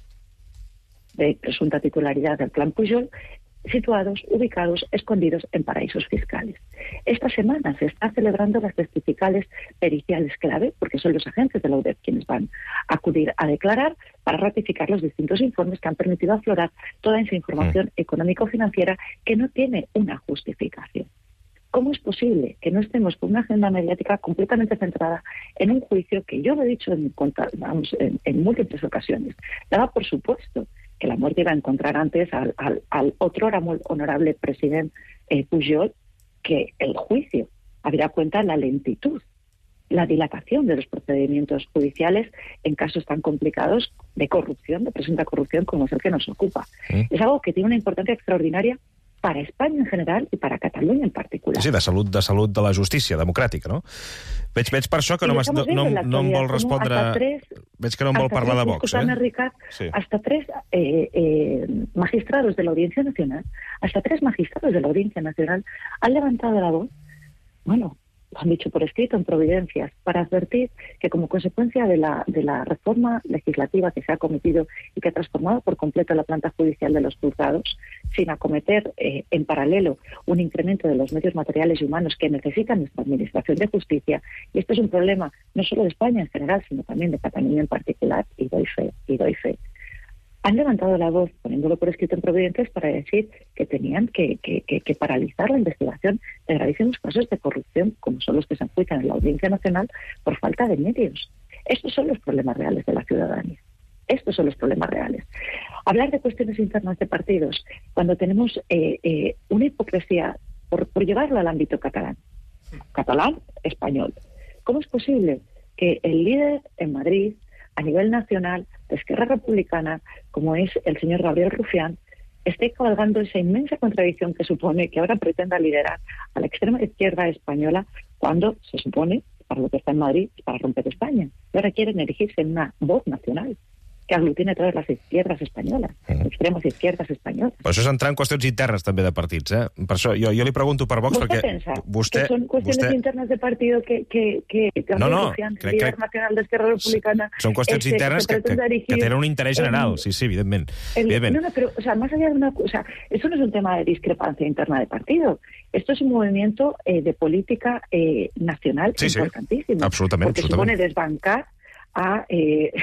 de presunta titularidad del clan Pujol, situados, ubicados, escondidos en paraísos fiscales. Esta semana se está celebrando las testificales periciales clave, porque son los agentes de la U D E F quienes van a acudir a declarar para ratificar los distintos informes que han permitido aflorar toda esa información mm. económico-financiera que no tiene una justificación. ¿Cómo es posible que no estemos con una agenda mediática completamente centrada en un juicio que yo lo he dicho en, vamos, en, en múltiples ocasiones? Daba por supuesto que la muerte iba a encontrar antes al, al, al otro honorable presidente eh, Pujol, que el juicio habría cuenta la lentitud, la dilatación de los procedimientos judiciales en casos tan complicados de corrupción, de presunta corrupción como es el que nos ocupa. Sí. Es algo que tiene una importancia extraordinaria para Espanya en general i per a Catalunya en particular. Sí, de salut de salut de la justícia democràtica, no? Veig, veig per això que no, no, no, no em vol respondre... Tres, veig que no em vol parlar tres, de Vox, eh? Ricard, sí. Hasta tres eh, eh, magistrados de la Audiencia Nacional, hasta tres magistrados de la Audiencia Nacional han levantado la voz, bueno, lo han dicho por escrito en Providencias, para advertir que como consecuencia de la, de la reforma legislativa que se ha cometido y que ha transformado por completo la planta judicial de los juzgados, sin acometer eh, en paralelo un incremento de los medios materiales y humanos que necesita nuestra Administración de Justicia, y esto es un problema no solo de España en general, sino también de Cataluña en particular, y doy fe, y doy fe. Han levantado la voz, poniéndolo por escrito en Providencias, para decir que tenían que, que, que, que paralizar la investigación de gravísimos casos de corrupción, como son los que se enjuician en la Audiencia Nacional, por falta de medios. Estos son los problemas reales de la ciudadanía. Estos son los problemas reales. Hablar de cuestiones internas de partidos, cuando tenemos eh, eh, una hipocresía, por, por llevarlo al ámbito catalán, catalán, español. ¿Cómo es posible que el líder en Madrid, a nivel nacional, de Esquerra Republicana, como es el señor Gabriel Rufián, esté cabalgando esa inmensa contradicción que supone que ahora pretenda liderar a la extrema izquierda española cuando se supone, para lo que está en Madrid, es para romper España? Y ahora quieren erigirse en una voz nacional que aglutine totes les izquierdes espanyoles, mm. extremes izquierdes espanyoles. Però això és entrar en qüestions internes també de partits, eh? Per això jo, jo li pregunto per Vox, ¿Vostè perquè... pensa vostè que són qüestions vostè... internes de partido que, que, que no, no, Rufián, crec líder que... nacional d'Esquerra Republicana... Són qüestions este, internes que, que, que tenen un interès general, en... sí, sí, evidentment. El... evidentment. No, no, pero, o sea, más allá de una... O sea, esto no es un tema de discrepancia interna de partido. Esto es un movimiento eh, de política eh, nacional sí, importantísimo. Sí, absolutament. Porque absolutament. supone desbancar a eh,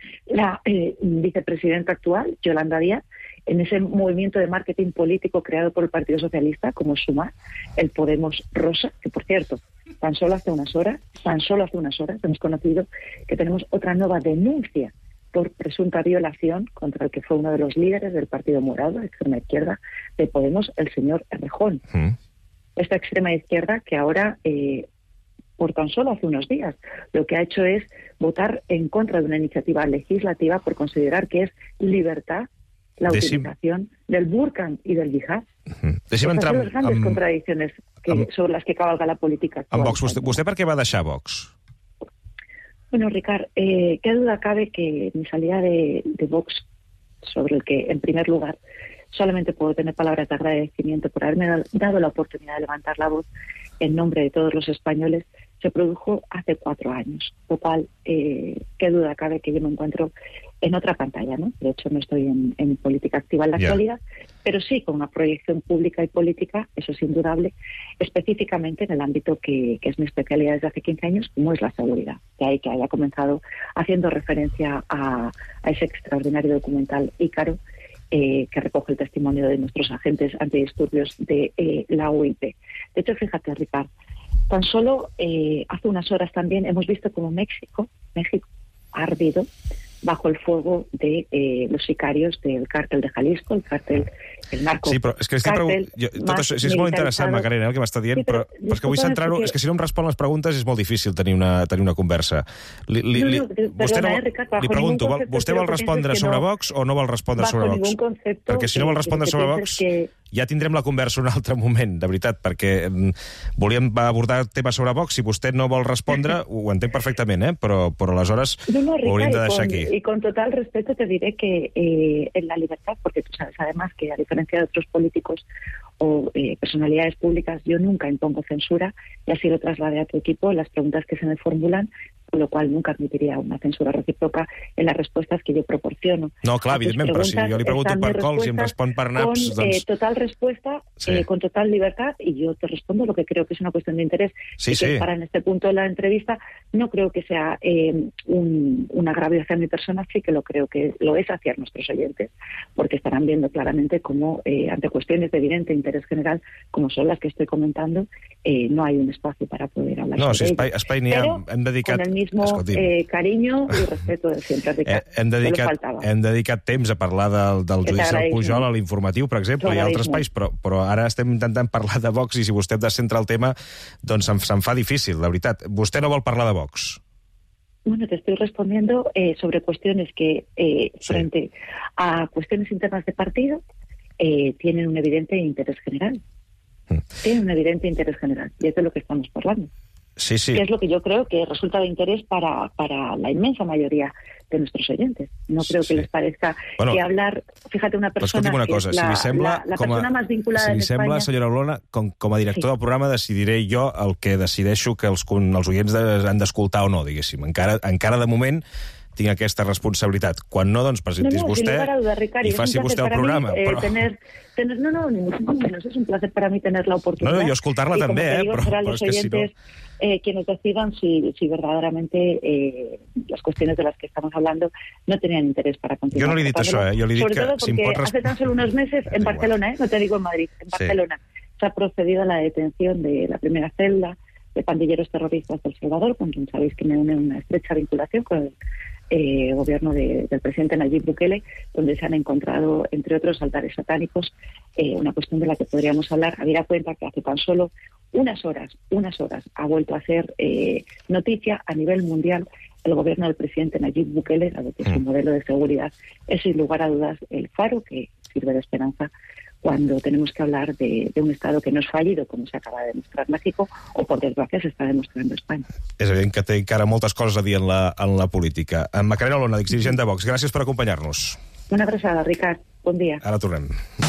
la eh, vicepresidenta actual, Yolanda Díaz, en ese movimiento de marketing político creado por el Partido Socialista, como Sumar, el Podemos Rosa, que por cierto, tan solo hace unas horas, tan solo hace unas horas hemos conocido que tenemos otra nueva denuncia por presunta violación contra el que fue uno de los líderes del Partido Morado, de extrema izquierda, de Podemos, el señor Errejón. Mm. Esta extrema izquierda que ahora... Eh, por tan solo hace unos días, lo que ha hecho es votar en contra de una iniciativa legislativa por considerar que es libertad la Deixim... utilización del burka y del yihad. Uh-huh. Deixim entrar amb... les grandes amb... contradiccions que, amb... sobre les que cabalga la política actual. Amb Vox, vostè, vostè per què va deixar Vox? Bueno, Ricard, eh, qué duda cabe que mi salida de, de Vox, sobre el que, en primer lugar, solamente puedo tener palabras de agradecimiento por haberme dado la oportunidad de levantar la voz en nombre de todos los españoles. Se produjo hace cuatro años, lo cual, eh, qué duda cabe que yo me encuentro en otra pantalla, ¿no? De hecho, no estoy en, en política activa en la yeah. actualidad, pero sí con una proyección pública y política, eso es indudable, específicamente en el ámbito que, que es mi especialidad desde hace quince años, como es la seguridad. De ahí que haya comenzado haciendo referencia a, a ese extraordinario documental Ícaro, eh, que recoge el testimonio de nuestros agentes antidisturbios de eh, la U I P. De hecho, fíjate, Ricard, tan solo eh, hace unas horas también hemos visto como México, México ha ardido bajo el fuego de eh, los sicarios del càrtel de Jalisco, el càrtel, el narco. Sí, però és que estic pregunt... jo, tot això, sí, és molt interessant, Macarena, el que m'està dient, sí, però, però, però és que vull centrar-ho... És que si no em respon les preguntes és molt difícil tenir una, tenir una conversa. Li, li, li, no, no, vostè no, eh, Ricard, li pregunto, vol, vostè vol respondre sobre no, Vox o no vol respondre sobre Vox? Perquè si no vol respondre sobre Vox... Que... ja tindrem la conversa un altre moment, de veritat, perquè volíem abordar temes sobre Vox, si vostè no vol respondre, ho entenc perfectament, eh? però, però aleshores no, no, Ricard, ho hauríem de deixar aquí. Y con total respeto te diré que eh, en la libertad, porque tú sabes además que a diferencia de otros políticos o eh, personalidades públicas, yo nunca impongo censura y así lo trasladé a tu equipo en las preguntas que se me formulan, con lo cual nunca admitiría una censura recíproca en las respuestas que yo proporciono. No, clar, evidentment, però si jo li pregunto per cols i em respon per naps... Con doncs... eh, total respuesta, sí. eh, con total libertad, y yo te respondo lo que creo que es una cuestión de interés. Sí, y que sí. Para en este punto de la entrevista, no creo que sea eh, un, un agravio hacia mi persona, sí que lo creo que lo es hacia nuestros oyentes, porque estarán viendo claramente cómo, eh, ante cuestiones de evidente interés general, como son las que estoy comentando, eh, no hay un espacio para poder hablar no, sobre si espai, espai n'hi ha, hem dedicat... Con el mismo eh, cariño i respeto de sempre, Ricard. Eh, hem, dedicat, hem dedicat temps a parlar del, del judicial Pujol a l'informatiu, per exemple, i a altres espais, però, però ara estem intentant parlar de Vox i si vostè descentra el tema, doncs se'm, se'm fa difícil, la veritat. Vostè no vol parlar de Vox? Bueno, te estoy respondiendo eh, sobre cuestiones que, eh, sí. frente a cuestiones internas de partido, eh, tienen un evidente interés general. Mm. Tienen un evidente interés general, y es de lo que estamos hablando. Sí, sí. Que es lo que yo creo que resulta de interés para, para la inmensa mayoría de nuestros oyentes. No creo sí. que les parezca bueno, que hablar... Fíjate, una persona una que cosa, es la, si li sembla, la, la com a, persona más vinculada si en li sembla, España... senyora Olona, com, com a director sí. del programa decidiré jo el que decideixo que els, els oients de, han d'escoltar o no, diguéssim. Encara, encara de moment tinc aquesta responsabilitat. Quan no, doncs presentis no, no, vostè duda, Ricard, i faci vostè el programa. Mí, eh, però... tener, tener, no, no, ni mucho menos. Es un placer para mí tener la oportunidad. No, no, yo escoltar-la també, eh? Digo, però, serán però los és que oyentes, si no... Eh, quienes decidan si, si verdaderamente eh, las cuestiones de las que estamos hablando no tenían interés para continuar. Yo no le he dicho eso, eh? Yo le he dicho Sobre que todo porque si hace tan solo unos meses en Barcelona, eh, no te digo en Madrid, en Barcelona, sí. se ha procedido a la detención de la primera celda de pandilleros terroristas del Salvador, con quien sabéis que me une una estrecha vinculación con el eh, gobierno de, del presidente Nayib Bukele, donde se han encontrado, entre otros, altares satánicos, eh, una cuestión de la que podríamos hablar, habida cuenta que hace tan solo unas horas, unas horas, ha vuelto a ser eh, noticia a nivel mundial el gobierno del presidente Nayib Bukele, dado que su modelo de seguridad es sin lugar a dudas el faro que sirve de esperanza cuando tenemos que hablar de, de un Estado que no es fallido, como se acaba de demostrar México, o por desgracia se está demostrando España. És evident que té encara moltes coses a dir en la, en la política. En Macarena Olona, dirigent de Vox, gràcies per acompanyar-nos. Una abraçada, Ricard. Bon dia. Ara tornem.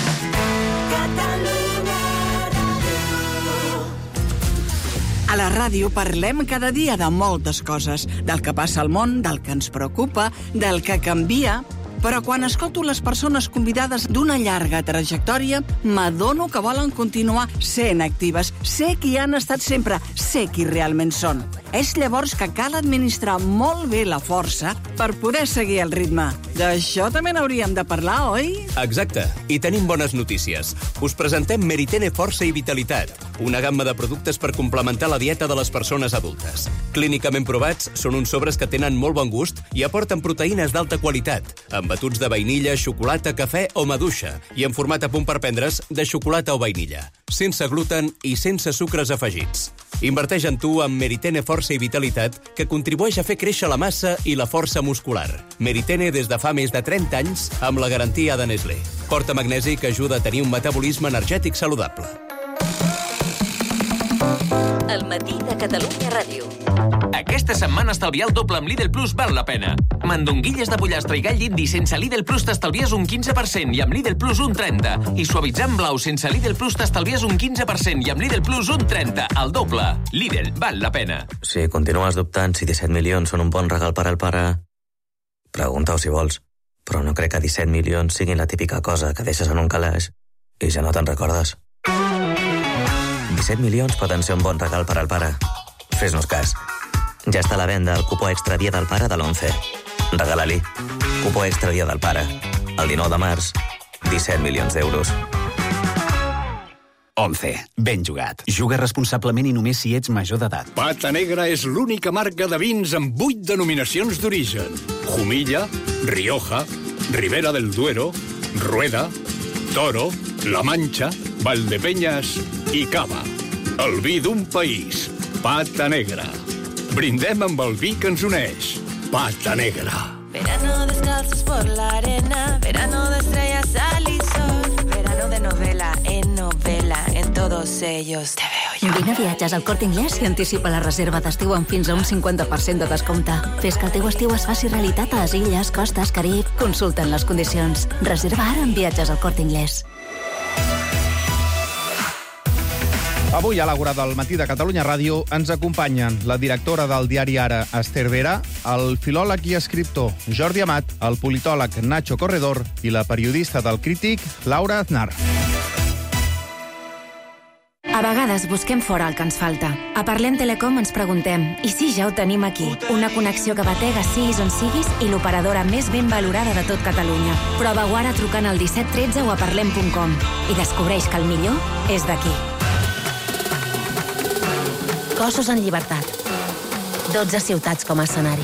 A la ràdio parlem cada dia de moltes coses, del que passa al món, del que ens preocupa, del que canvia... Però quan escolto les persones convidades d'una llarga trajectòria, m'adono que volen continuar sent actives, ser qui han estat sempre, ser qui realment són. És llavors que cal administrar molt bé la força per poder seguir el ritme. D'això també n'hauríem de parlar, oi? Exacte. I tenim bones notícies. Us presentem Meritene Força i Vitalitat, una gamma de productes per complementar la dieta de les persones adultes. Clínicament provats, són uns sobres que tenen molt bon gust i aporten proteïnes d'alta qualitat, amb batuts de vainilla, xocolata, cafè o maduixa, i en format a punt per prendre's de xocolata o vainilla, sense gluten i sense sucres afegits. Inverteix en tu amb Meritene Força i Vitalitat, que contribueix a fer créixer la massa i la força muscular. Meritene des de fa més de trenta anys, amb la garantia de Nestlé. Porta magnesi que ajuda a tenir un metabolisme energètic saludable. El matí de Catalunya Ràdio. Aquesta setmana estalviar el doble amb Lidl Plus val la pena. Mandonguilles de pollastre i gall d'indi sense Lidl Plus t'estalvies un quinze per cent i amb Lidl Plus un trenta per cent. I suavitzant blau sense Lidl Plus t'estalvies un quinze per cent i amb Lidl Plus un trenta per cent. El doble. Lidl, val la pena. Si continues dubtant si disset milions són un bon regal per al pare, pregunta-ho si vols. Però no crec que disset milions siguin la típica cosa que deixes en un calaix i ja no te'n recordes. disset milions poden ser un bon regal per al pare. Fes-nos cas. Ja està a la venda el cupó extra Dia del Pare de l'once. Regala-li. Cupó extra Dia del Pare. El dinou de març, disset milions d'euros. once. Ben jugat. Juga responsablement i només si ets major d'edat. Pata Negra és l'única marca de vins amb vuit denominacions d'origen. Jumilla, Rioja, Ribera del Duero, Rueda, Toro, La Mancha, Valdepeñas i Cava. El vi d'un país. Pata Negra. Brindem amb el vi que ens uneix. Pata Negra. Verano descalzos por la arena, verano de estrellas, sal y sol, verano de novela en novela, en todos ellos te veo yo. Vine a Viatges al Corte Inglés i anticipa la reserva d'estiu amb fins a un cinquanta per cent de descompte. Fes que el teu estiu es faci realitat a les illes, costes, Carib. Consulta'n les condicions. Reserva ara en Viatges al Corte Inglés. Avui, a l'Àgora del matí de Catalunya Ràdio, ens acompanyen la directora del diari Ara, Esther Vera, el filòleg i escriptor Jordi Amat, el politòleg Nacho Corredor i la periodista del Crític, Laura Aznar. A vegades busquem fora el que ens falta. A Parlem Telecom ens preguntem, i si ja ho tenim aquí? Una connexió que batega siguis on siguis i l'operadora més ben valorada de tot Catalunya. Prova-ho ara trucant al disset tretze o a parlem punt com i descobreix que el millor és d'aquí. Cossos en llibertat. dotze ciutats com a escenari.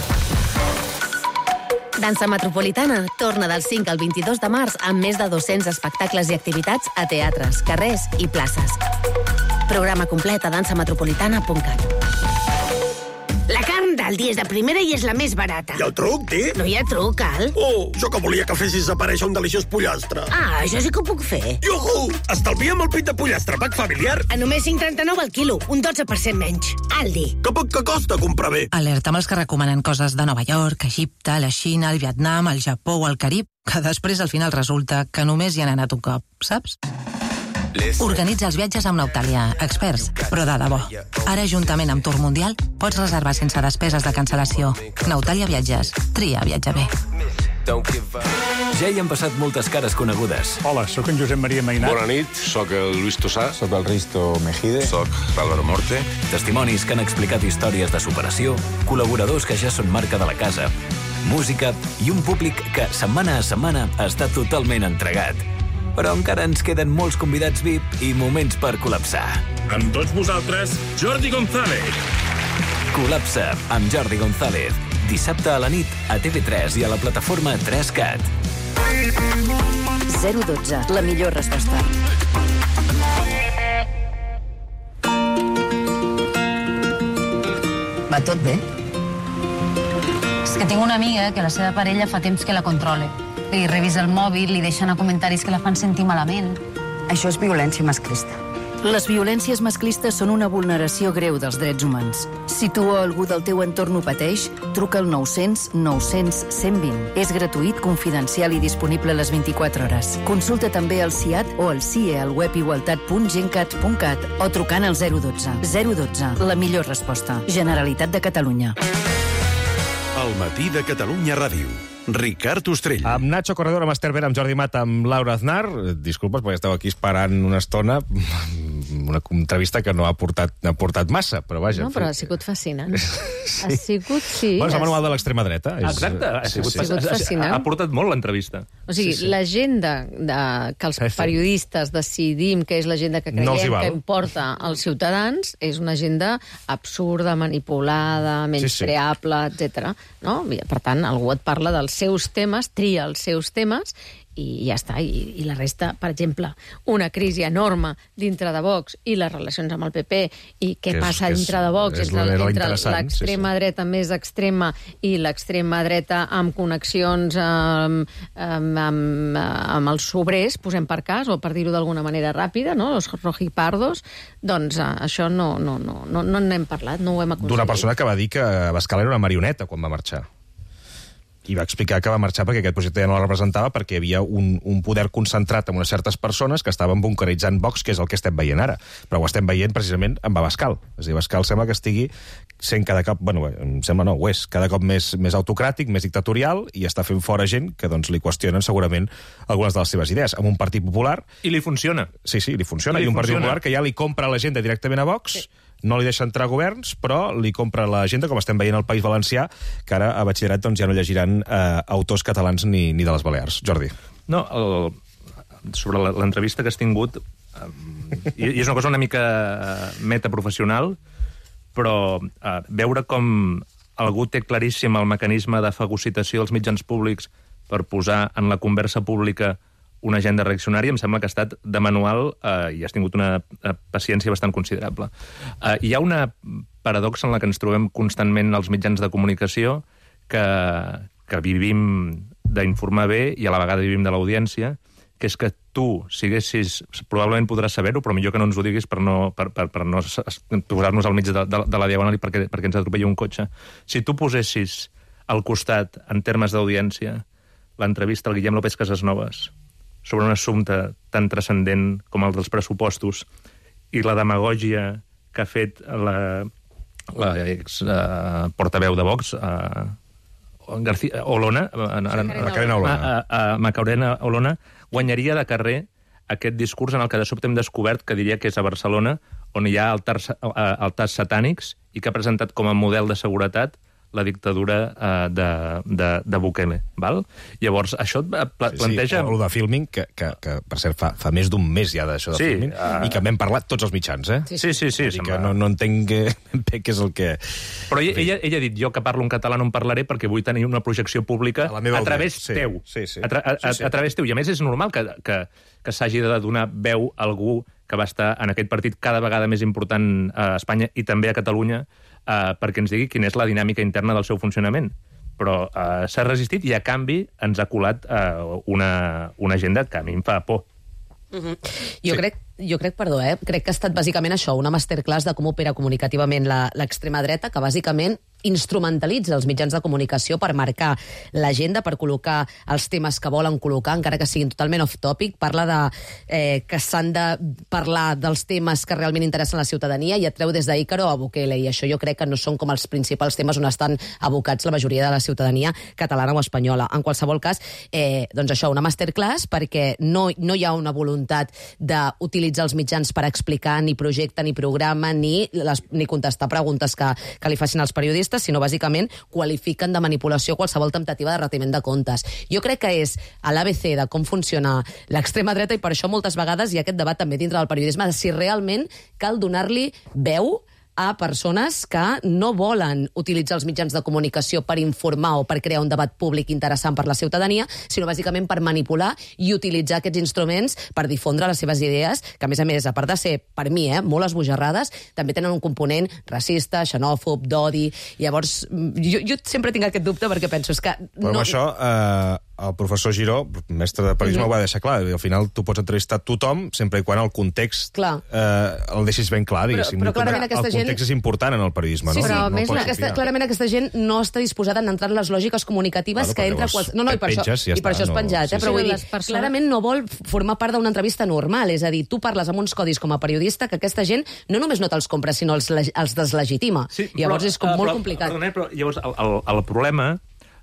Dansa Metropolitana torna del cinc al vint-i-dos de març amb més de dos-cents espectacles i activitats a teatres, carrers i places. Programa complet a dansa metropolitana punt cat. La carn d'Aldi és de primera i és la més barata. I el truc, dit? No hi ha truc, Cal. Oh, jo que volia que fessis aparèixer un deliciós pollastre. Ah, això sí que ho puc fer. Iuhu! Estalviem el pit de pollastre, pack familiar. A només cinc coma trenta-nou al quilo, un dotze per cent menys. Aldi. Que poc que costa comprar bé. Alerta amb els que recomanen coses de Nova York, Egipte, la Xina, el Vietnam, el Japó o el Carib, que després al final resulta que només hi han anat un cop, saps? Organitza els viatges amb Nautalia, experts, però de debò. Ara, juntament amb Tour Mundial, pots reservar sense despeses de cancel·lació. Nautalia Viatges. Tria viatja bé. Ja hi han passat moltes cares conegudes. Hola, sóc en Josep Maria Mainat. Bona nit, sóc el Luis Tosà. Sóc el Risto Mejide. Sóc l'Álvaro Morte. Testimonis que han explicat històries de superació, col·laboradors que ja són marca de la casa, música i un públic que, setmana a setmana, està totalment entregat. Però encara ens queden molts convidats V I P i moments per col·lapsar. Amb tots vosaltres, Jordi González. Col·lapsa amb Jordi González. Dissabte a la nit a T V tres i a la plataforma tres cat. zero dotze, la millor resposta. Va tot bé? És que tinc una amiga que la seva parella fa temps que la controla. Li revisa el mòbil, li deixa anar comentaris que la fan sentir malament. Això és violència masclista. Les violències masclistes són una vulneració greu dels drets humans. Si tu o algú del teu entorn ho pateix, truca al nou cents nou cents cent vint. És gratuït, confidencial i disponible a les vint-i-quatre hores. Consulta també el C I A T o el C I E al web igualtat punt gencat punt cat o trucant al zero dotze. zero dotze, la millor resposta. Generalitat de Catalunya. El matí de Catalunya Ràdio. Ricard Ostrell. Amb Nacho Corredor, amb Esther Vera, amb Jordi Amat, amb Laura Aznar. Disculpes, perquè esteu aquí esperant una estona una entrevista que no ha portat, no ha portat massa, però vaja. No, però ha sigut fascinant. Sí. Ha sigut, sí. Bueno, és el manual de l'extrema dreta. És... Exacte, ha sigut, sí, sí. fascinant. Ha, ha portat molt l'entrevista. O sigui, sí, sí. l'agenda de, que els sí, sí. periodistes decidim que és l'agenda que creiem no que importa als ciutadans és una agenda absurda, manipulada, menyspreable, sí, sí. etcètera. No? Per tant, algú et parla dels seus temes, tria els seus temes i ja està. I, i la resta, per exemple, una crisi enorme dintre de Vox i les relacions amb el P P i què és, passa és, dintre de Vox és, entre, és entre l'extrema sí, sí. dreta més extrema i l'extrema dreta amb connexions amb, amb, amb, amb els obrers, posem per cas, o per dir-ho d'alguna manera ràpida, no? Els rojipardos, doncs uh, això no no, no, no, no n'hem parlat, no ho hem aconseguit. D'una persona que va dir que Abascal era una marioneta quan va marxar. I va explicar que va marxar perquè aquest projecte ja no la representava, perquè hi havia un, un poder concentrat en unes certes persones que estaven bunkeritzant Vox, que és el que estem veient ara. Però ho estem veient precisament amb Abascal. És a dir, Abascal sembla que estigui sent cada cop, bueno, em sembla no, ho és, cada cop més, més autocràtic, més dictatorial, i està fent fora gent que doncs, li qüestionen segurament algunes de les seves idees. Amb un Partit Popular... I li funciona. Sí, sí, li funciona. I, li I un funciona. Partit Popular que ja li compra l'agenda directament a Vox... Sí. No li deixa entrar governs, però li compra l'agenda, com estem veient al País Valencià, que ara a batxillerat doncs, ja no llegiran eh, autors catalans ni, ni de les Balears. Jordi. No, el, sobre l'entrevista que has tingut, eh, i, i és una cosa una mica metaprofessional, però eh, veure com algú té claríssim el mecanisme de fagocitació dels mitjans públics per posar en la conversa pública una agenda reaccionària, em sembla que ha estat de manual eh, i has tingut una eh, paciència bastant considerable. Eh, hi ha una paradoxa en la que ens trobem constantment als mitjans de comunicació que, que vivim d'informar bé i a la vegada vivim de l'audiència, que és que tu, si haguessis... Probablement podràs saber-ho, però millor que no ens ho diguis per no, per, per, per no posar-nos al mig de, de, de la diagonal i perquè, perquè ens atropelli un cotxe. Si tu posessis al costat, en termes d'audiència, l'entrevista al Guillem López Casasnovas sobre un assumpte tan transcendent com el dels pressupostos i la demagògia que ha fet la, la ex uh, portaveu de Vox, uh, García, Olona, uh, Macarena Olona. Uh, uh, Macarena Olona, guanyaria de carrer aquest discurs en el que de sobte hem descobert que diria que és a Barcelona, on hi ha altars, uh, altars satànics i que ha presentat com a model de seguretat la dictadura uh, de, de, de Bukele, val? Llavors, això pla planteja... Sí, sí, o el de Filming, que, que, que per cert, fa, fa més d'un mes ja d'això de sí, Filming, uh... i que m'hem parlat tots els mitjans, eh? Sí, sí, sí. sí, sí que no, no entenc bé què és el que... Però ella, ella, ella ha dit, jo que parlo en català no en parlaré perquè vull tenir una projecció pública a, a través sí, teu. Sí, sí. A, tra a, a, a través teu. I a més és normal que, que, que s'hagi de donar veu a algú que va estar en aquest partit cada vegada més important a Espanya i també a Catalunya, Uh, perquè ens digui quina és la dinàmica interna del seu funcionament. Però uh, s'ha resistit i, a canvi, ens ha colat uh, una, una agenda que a mi em fa por. Uh-huh. Jo, sí. crec, jo crec, perdó, eh? crec que ha estat bàsicament això, una masterclass de com opera comunicativament l'extrema dreta, que bàsicament instrumentalitza els mitjans de comunicació per marcar l'agenda, per col·locar els temes que volen col·locar, encara que siguin totalment off-topic. Parla de eh, que s'han de parlar dels temes que realment interessen la ciutadania i et treu des d'Ícaro a Bukele, i això jo crec que no són com els principals temes on estan abocats la majoria de la ciutadania catalana o espanyola. En qualsevol cas, eh, doncs això, una masterclass, perquè no, no hi ha una voluntat d'utilitzar els mitjans per explicar ni projecte, ni programa, ni, les, ni contestar preguntes que, que li facin els periodistes, sinó bàsicament qualifiquen de manipulació qualsevol temptativa de retiment de comptes. Jo crec que és a l'A B C de com funciona l'extrema dreta i per això moltes vegades hi ha aquest debat també dintre del periodisme de si realment cal donar-li veu a persones que no volen utilitzar els mitjans de comunicació per informar o per crear un debat públic interessant per la ciutadania, sinó bàsicament per manipular i utilitzar aquests instruments per difondre les seves idees, que a més a més, a part de ser, per mi, eh, molt esbojarrades, també tenen un component racista, xenòfob, d'odi. Llavors, jo, jo sempre tinc aquest dubte perquè penso és que... Però no... això, eh, el professor Giró, mestre de periodisme, mm-hmm. ho va deixar clar. Al final tu pots entrevistar tothom sempre i quan el context eh, el deixis ben clar, diguéssim. Però, però clarament aquesta el context gent... és important en el periodisme, sí, no? Sí, no, però no més aquesta, clarament aquesta gent no està disposada a entrar en les lògiques comunicatives bueno, que entra... Llavors, no, no, i per penges, això, ja i per està, això és penjat, no, eh? sí, Però sí. vull dir, persones... clarament no vol formar part d'una entrevista normal, és a dir, tu parles amb uns codis com a periodista que aquesta gent no només no te'ls compra, sinó els, els deslegitima. Sí, llavors però, és com uh, molt però, complicat. Perdona, però llavors el, el, el problema,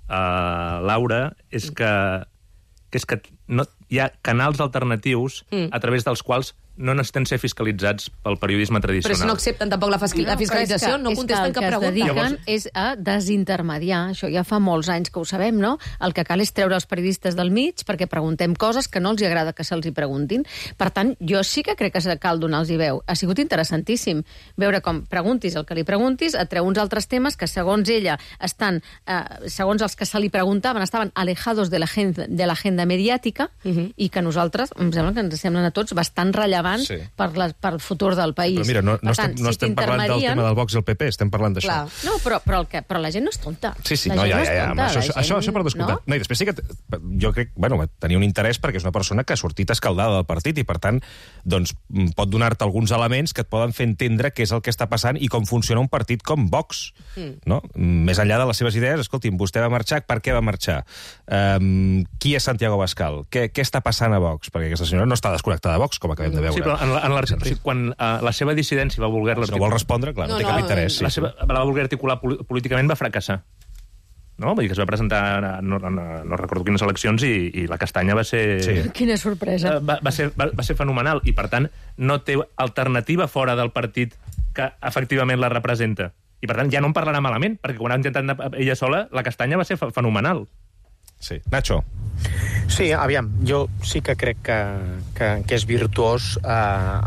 uh, Laura, és que, que, és que no, hi ha canals alternatius mm. a través dels quals no necessiten ser fiscalitzats pel periodisme tradicional. Però si no accepten tampoc la, fiscal... no, la fiscalització, no contesten cap pregunta. El que es dediquen Llavors... és a desintermediar. Això ja fa molts anys que ho sabem, no? El que cal és treure els periodistes del mig perquè preguntem coses que no els agrada que se'ls hi preguntin. Per tant, jo sí que crec que cal donar-los veu. Ha sigut interessantíssim veure com preguntis el que li preguntis, et treu uns altres temes que, segons ella, estan, eh, segons els que se li preguntaven, estaven alejados de l'agenda de l'agenda mediàtica uh -huh. i que nosaltres, em sembla que ens semblen a tots bastant rellevants sí. per, la, per el futur del país. Però mira, no, no, tant, estem, no si estem parlant del tema del Vox i el P P, estem parlant d'això. No, però, però, el que, però la gent no és tonta. Sí, sí, la no, gent ja, no ja, ja. Tonta, Això, gent... això, això per descomptat. No? No, I després sí que jo crec, bueno, tenia un interès perquè és una persona que ha sortit escaldada del partit i, per tant, doncs, pot donar-te alguns elements que et poden fer entendre què és el que està passant i com funciona un partit com Vox. Mm. No? Més enllà de les seves idees, escolti'm, vostè va marxar, per què va marxar? Um, qui és Santiago Abascal? Què, què està passant a Vox? Perquè aquesta senyora no està desconnectada de Vox, com acabem de veure. Sí, però en la, en la, sí, quan uh, la seva dissidència va voler... Si no vol respondre, clar, no, no té no, cap interès. Sí, la, seva, la va voler articular políticament, va fracassar. No? Vull dir que es va presentar, no, no, no recordo quines eleccions, i, i la castanya va ser... Sí. Quina sorpresa. Va, va, ser, va, va ser fenomenal, i per tant no té alternativa fora del partit que efectivament la representa. I per tant ja no en parlarà malament, perquè quan ha intentat ella sola, la castanya va ser fenomenal. Sí. Nacho. Sí, aviam, jo sí que crec que, que, que és virtuós eh,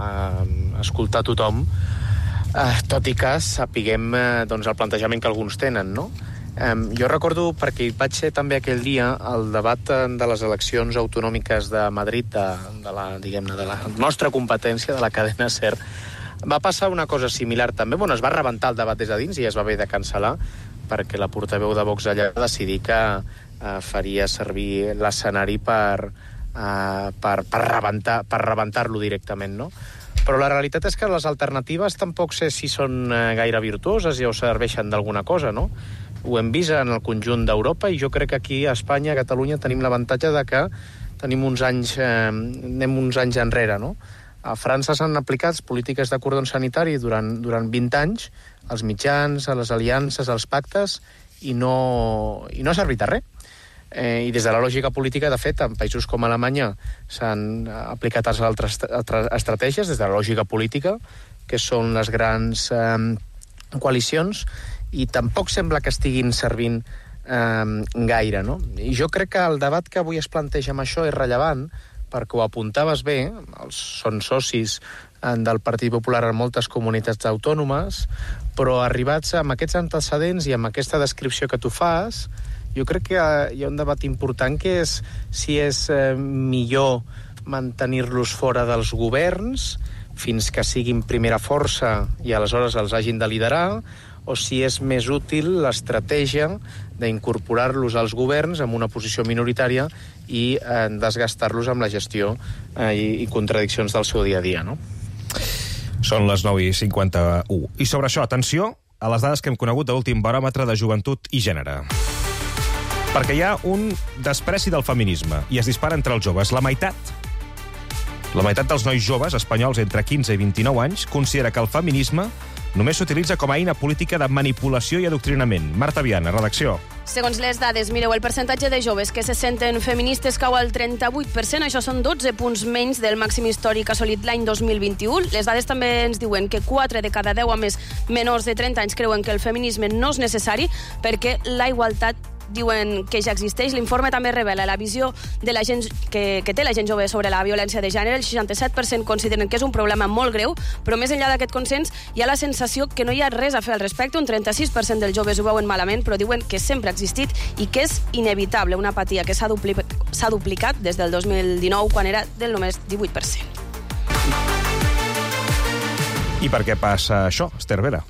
eh, escoltar tothom, eh, tot i que sapiguem eh, doncs, el plantejament que alguns tenen, no? Eh, jo recordo, perquè vaig ser també aquell dia, el debat de les eleccions autonòmiques de Madrid, de, de la, diguem-ne, de la nostra competència, de la cadena SER, va passar una cosa similar també. Bueno, es va rebentar el debat des de dins i es va haver de cancel·lar perquè la portaveu de Vox allà va decidir que eh, faria servir l'escenari per, eh, per, per rebentar, per rebentar-lo directament, no? Però la realitat és que les alternatives tampoc sé si són eh, gaire virtuoses i o serveixen d'alguna cosa, no? Ho hem vist en el conjunt d'Europa i jo crec que aquí a Espanya, a Catalunya, tenim l'avantatge de que tenim uns anys, eh, anem uns anys enrere, no? A França s'han aplicat polítiques de cordó sanitari durant, durant vint anys, als mitjans, a les aliances, als pactes, i no, i no ha servit a res. Eh, I des de la lògica política, de fet, en països com Alemanya s'han aplicat altres estratègies des de la lògica política, que són les grans eh, coalicions, i tampoc sembla que estiguin servint eh, gaire, no? I jo crec que el debat que avui es planteja amb això és rellevant, perquè ho apuntaves bé, els, són socis del Partit Popular en moltes comunitats autònomes, però arribats amb aquests antecedents i amb aquesta descripció que tu fas, jo crec que hi ha un debat important que és si és eh, millor mantenir-los fora dels governs fins que siguin primera força i aleshores els hagin de liderar, o si és més útil l'estratègia d'incorporar-los als governs amb una posició minoritària i eh, desgastar-los amb la gestió eh, i, i contradiccions del seu dia a dia, no? Són les nou i cinquanta-u. I sobre això, atenció a les dades que hem conegut de l'últim baròmetre de joventut i gènere. Perquè hi ha un despreci del feminisme i es dispara entre els joves. La meitat, la meitat dels nois joves espanyols entre quinze i vint-i-nou anys considera que el feminisme només s'utilitza com a eina política de manipulació i adoctrinament. Marta Viana, redacció. Segons les dades, mireu, el percentatge de joves que se senten feministes cau al trenta-vuit per cent, això són dotze punts menys del màxim històric assolit l'any dos mil vint-i-u. Les dades també ens diuen que quatre de cada deu homes menors de trenta anys creuen que el feminisme no és necessari perquè la igualtat diuen que ja existeix. L'informe també revela la visió de la gent que, que té la gent jove sobre la violència de gènere. El seixanta-set per cent consideren que és un problema molt greu, però més enllà d'aquest consens hi ha la sensació que no hi ha res a fer al respecte. Un trenta-sis per cent dels joves ho veuen malament, però diuen que sempre ha existit i que és inevitable, una apatia que s'ha dupli s'ha duplicat des del dos mil dinou, quan era del només divuit per cent. I per què passa això, Esther Vera?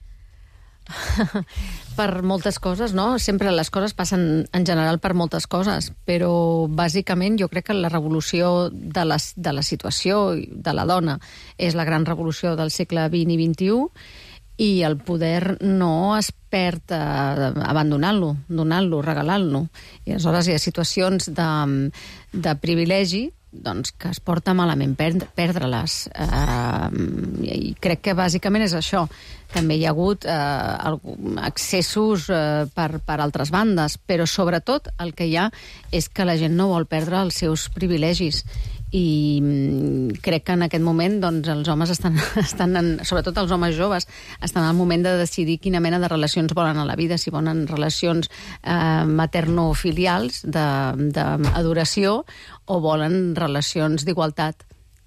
Per moltes coses, no? Sempre les coses passen en general per moltes coses, però bàsicament jo crec que la revolució de la, de la situació de la dona és la gran revolució del segle vint i vint-i-u, i el poder no es perd eh, abandonant-lo, donant-lo, regalant-lo. I aleshores hi ha situacions de, de privilegi doncs, que es porta malament perdre-les. Eh, I crec que bàsicament és això. També hi ha hagut eh, excessos eh, per, per altres bandes, però sobretot el que hi ha és que la gent no vol perdre els seus privilegis. i mm, crec que en aquest moment doncs, els homes estan, estan en, sobretot els homes joves, estan al moment de decidir quina mena de relacions volen a la vida, si volen relacions eh, materno-filials d'adoració o volen relacions d'igualtat.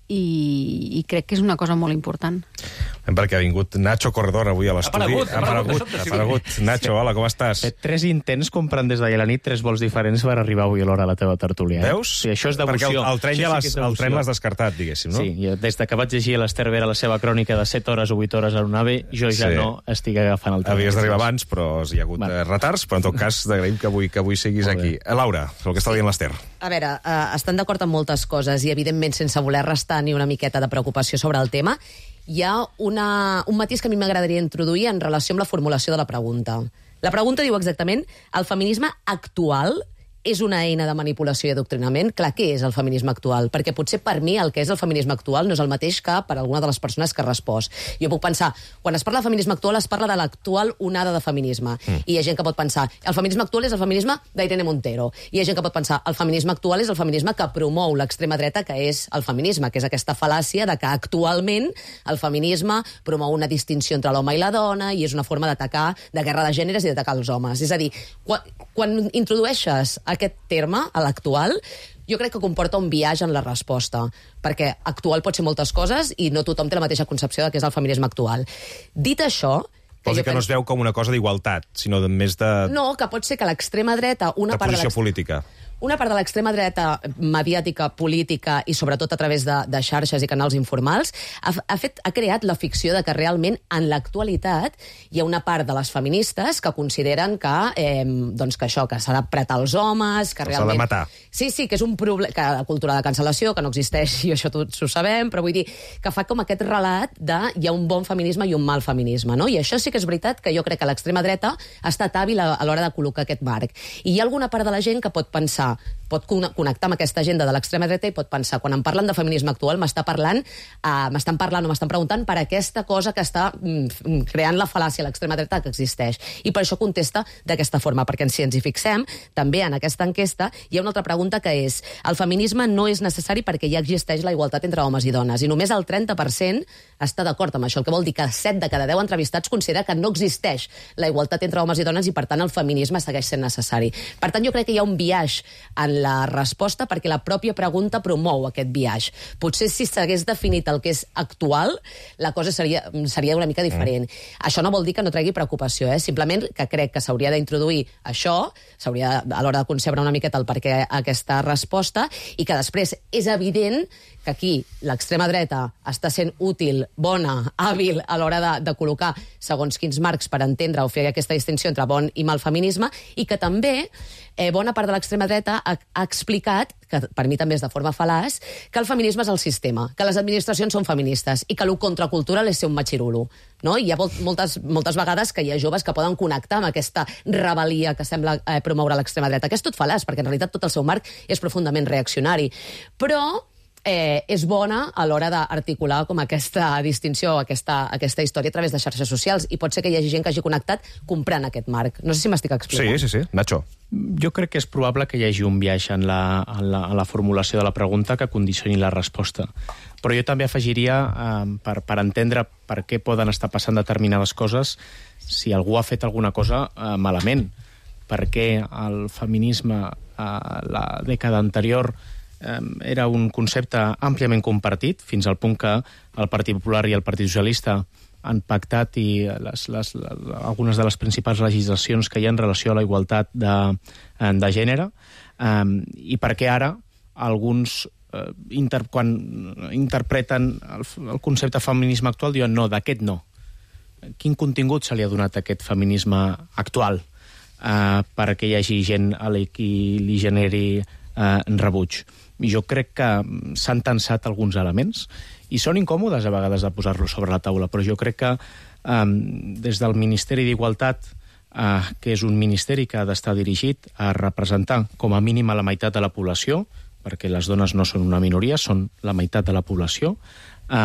I, i crec que és una cosa molt important. Perquè ha vingut Nacho Corredor avui a l'estudi. Ha aparegut, ha aparegut. Ha aparegut. Nacho, hola, com estàs? He fet tres intents comprant des d'ahir a la nit tres vols diferents per arribar avui a l'hora a la teva tertúlia. Eh? Veus? Sí, això és devoció. Perquè el, el tren ja sí l'has el tren l'has descartat, diguéssim, no? Sí, jo, des de que vaig llegir a l'Ester Vera la seva crònica de set hores o vuit hores a l'UNAVE, jo ja Sí. no estic agafant el tren. Havies d'arribar abans, però hi ha hagut vale. retards, però en tot cas t'agraïm que avui, que avui siguis aquí. Laura, el que està dient l'Ester. A veure, eh, estan d'acord amb moltes coses i, evidentment, sense voler restar ni una miqueta de preocupació sobre el tema, hi ha una, un matís que a mi m'agradaria introduir en relació amb la formulació de la pregunta. La pregunta diu exactament: el feminisme actual és una eina de manipulació i adoctrinament? Clar, què és el feminisme actual? Perquè potser per mi el que és el feminisme actual no és el mateix que per alguna de les persones que ha respost. Jo puc pensar, quan es parla de feminisme actual es parla de l'actual onada de feminisme. Mm. I hi ha gent que pot pensar, el feminisme actual és el feminisme d'Irene Montero. I hi ha gent que pot pensar, el feminisme actual és el feminisme que promou l'extrema dreta, que és el feminisme, que és aquesta fal·làcia de que actualment el feminisme promou una distinció entre l'home i la dona i és una forma d'atacar, de guerra de gèneres i d'atacar els homes. És a dir, quan, quan introdueixes aquest terme, a l'actual, jo crec que comporta un viatge en la resposta, perquè actual pot ser moltes coses i no tothom té la mateixa concepció de què és el feminisme actual. Dit això... Vols dir que no es veu com una cosa d'igualtat, sinó de més de... No, que pot ser que l'extrema dreta... Una de part posició de política. Una part de l'extrema dreta mediàtica, política i sobretot a través de, de xarxes i canals informals ha, ha, fet, ha creat la ficció de que realment en l'actualitat hi ha una part de les feministes que consideren que, eh, doncs que això, que s'ha d'apretar els homes, que realment... S'ha de matar. Sí, sí, que és un problema... Que la cultura de cancel·lació, que no existeix, i això tots ho sabem, però vull dir que fa com aquest relat de hi ha un bon feminisme i un mal feminisme, no? I això sí que és veritat que jo crec que l'extrema dreta ha estat hàbil a, a l'hora de col·locar aquest marc. I hi ha alguna part de la gent que pot pensar, pot connectar amb aquesta agenda de l'extrema dreta i pot pensar, quan em parlen de feminisme actual, m'està parlant, uh, m'estan parlant o m'estan preguntant per aquesta cosa que està mm, creant la fal·làcia a l'extrema dreta que existeix. I per això contesta d'aquesta forma, perquè si ens hi fixem, també en aquesta enquesta hi ha una altra pregunta que és: el feminisme no és necessari perquè ja existeix la igualtat entre homes i dones, i només el trenta per cent està d'acord amb això, el que vol dir que set de cada deu entrevistats considera que no existeix la igualtat entre homes i dones i, per tant, el feminisme segueix sent necessari. Per tant, jo crec que hi ha un biaix en la resposta perquè la pròpia pregunta promou aquest biaix. Potser si s'hagués definit el que és actual, la cosa seria, seria una mica diferent. Mm. Això no vol dir que no tregui preocupació, eh? Simplement que crec que s'hauria d'introduir això, s'hauria a l'hora de concebre una miqueta el perquè aquesta resposta, i que després és evident que aquí l'extrema dreta està sent útil, bona, hàbil a l'hora de, de col·locar segons quins marcs per entendre o fer aquesta distinció entre bon i mal feminisme, i que també eh, bona part de l'extrema dreta ha, ha explicat, que per mi també és de forma fal·laç, que el feminisme és el sistema, que les administracions són feministes i que el contracultural és ser un machirulo. No? Hi ha moltes, moltes vegades que hi ha joves que poden connectar amb aquesta rebel·lia que sembla eh, promoure l'extrema dreta, que és tot fal·laç, perquè en realitat tot el seu marc és profundament reaccionari. Però eh, és bona a l'hora d'articular com aquesta distinció, aquesta, aquesta història a través de xarxes socials, i pot ser que hi hagi gent que hagi connectat comprant aquest marc. No sé si m'estic explicant. Sí, sí, sí. Nacho. Jo crec que és probable que hi hagi un viatge en la, en la, en la formulació de la pregunta que condicioni la resposta. Però jo també afegiria, eh, per, per entendre per què poden estar passant determinades coses, si algú ha fet alguna cosa eh, malament, perquè el feminisme a la dècada anterior eh, era un concepte àmpliament compartit, fins al punt que el Partit Popular i el Partit Socialista han pactat i les, les, les, algunes de les principals legislacions que hi ha en relació a la igualtat de, de gènere, eh, i perquè ara alguns, eh, inter, quan interpreten el, el concepte feminisme actual, diuen no, d'aquest no. Quin contingut se li ha donat a aquest feminisme actual eh, perquè hi hagi gent a la qui li generi eh, rebuig? Jo crec que s'han tensat alguns elements i són incòmodes a vegades de posar-los sobre la taula, però jo crec que eh, des del Ministeri d'Igualtat, eh, que és un ministeri que ha d'estar dirigit a representar com a mínim a la meitat de la població, perquè les dones no són una minoria, són la meitat de la població, eh,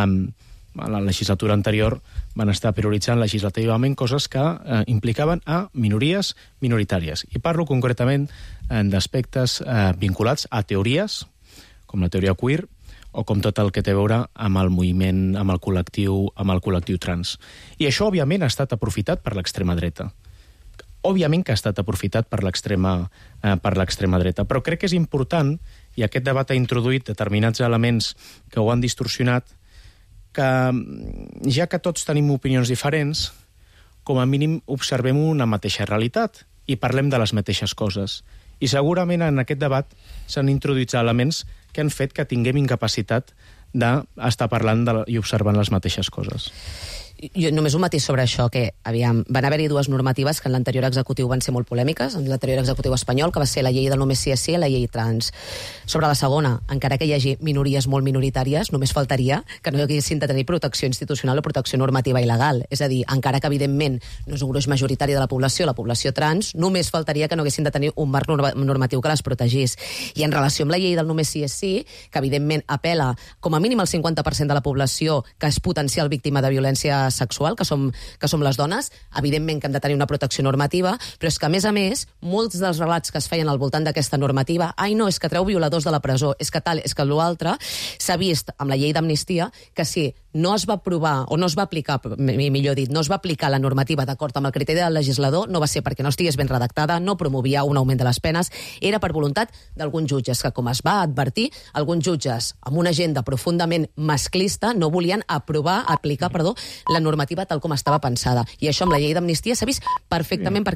a la legislatura anterior van estar prioritzant legislativament coses que eh, implicaven a minories minoritàries. I parlo concretament eh, d'aspectes eh, vinculats a teories, com la teoria queer, o com tot el que té a veure amb el moviment, amb el col·lectiu, amb el col·lectiu trans. I això, òbviament, ha estat aprofitat per l'extrema dreta. Òbviament que ha estat aprofitat per l'extrema eh, per l'extrema dreta, però crec que és important, i aquest debat ha introduït determinats elements que ho han distorsionat, que ja que tots tenim opinions diferents, com a mínim observem una mateixa realitat i parlem de les mateixes coses. I segurament en aquest debat s'han introduït elements que han fet que tinguem incapacitat d'estar parlant de, i observant les mateixes coses. Jo només un matís sobre això, que aviam, van haver-hi dues normatives que en l'anterior executiu van ser molt polèmiques, en l'anterior executiu espanyol, que va ser la llei del només sí és sí i la llei trans. Sobre la segona, encara que hi hagi minories molt minoritàries, només faltaria que no haguessin de tenir protecció institucional o protecció normativa i legal. És a dir, encara que evidentment no és un gruix majoritari de la població, la població trans, només faltaria que no haguessin de tenir un marc normatiu que les protegís. I en relació amb la llei del només sí és sí, que evidentment apela com a mínim al cinquanta per cent de la població que és potencial víctima de violència sexual, que som, que som les dones, evidentment que hem de tenir una protecció normativa, però és que, a més a més, molts dels relats que es feien al voltant d'aquesta normativa, ai no, és que treu violadors de la presó, és que tal, és que l'altre, s'ha vist amb la llei d'amnistia que si no es va aprovar, o no es va aplicar, millor dit, no es va aplicar la normativa d'acord amb el criteri del legislador, no va ser perquè no estigués ben redactada, no promovia un augment de les penes, era per voluntat d'alguns jutges, que com es va advertir, alguns jutges amb una agenda profundament masclista no volien aprovar, aplicar, perdó, la normativa tal com estava pensada. I això amb la llei d'amnistia s'ha vist perfectament, perquè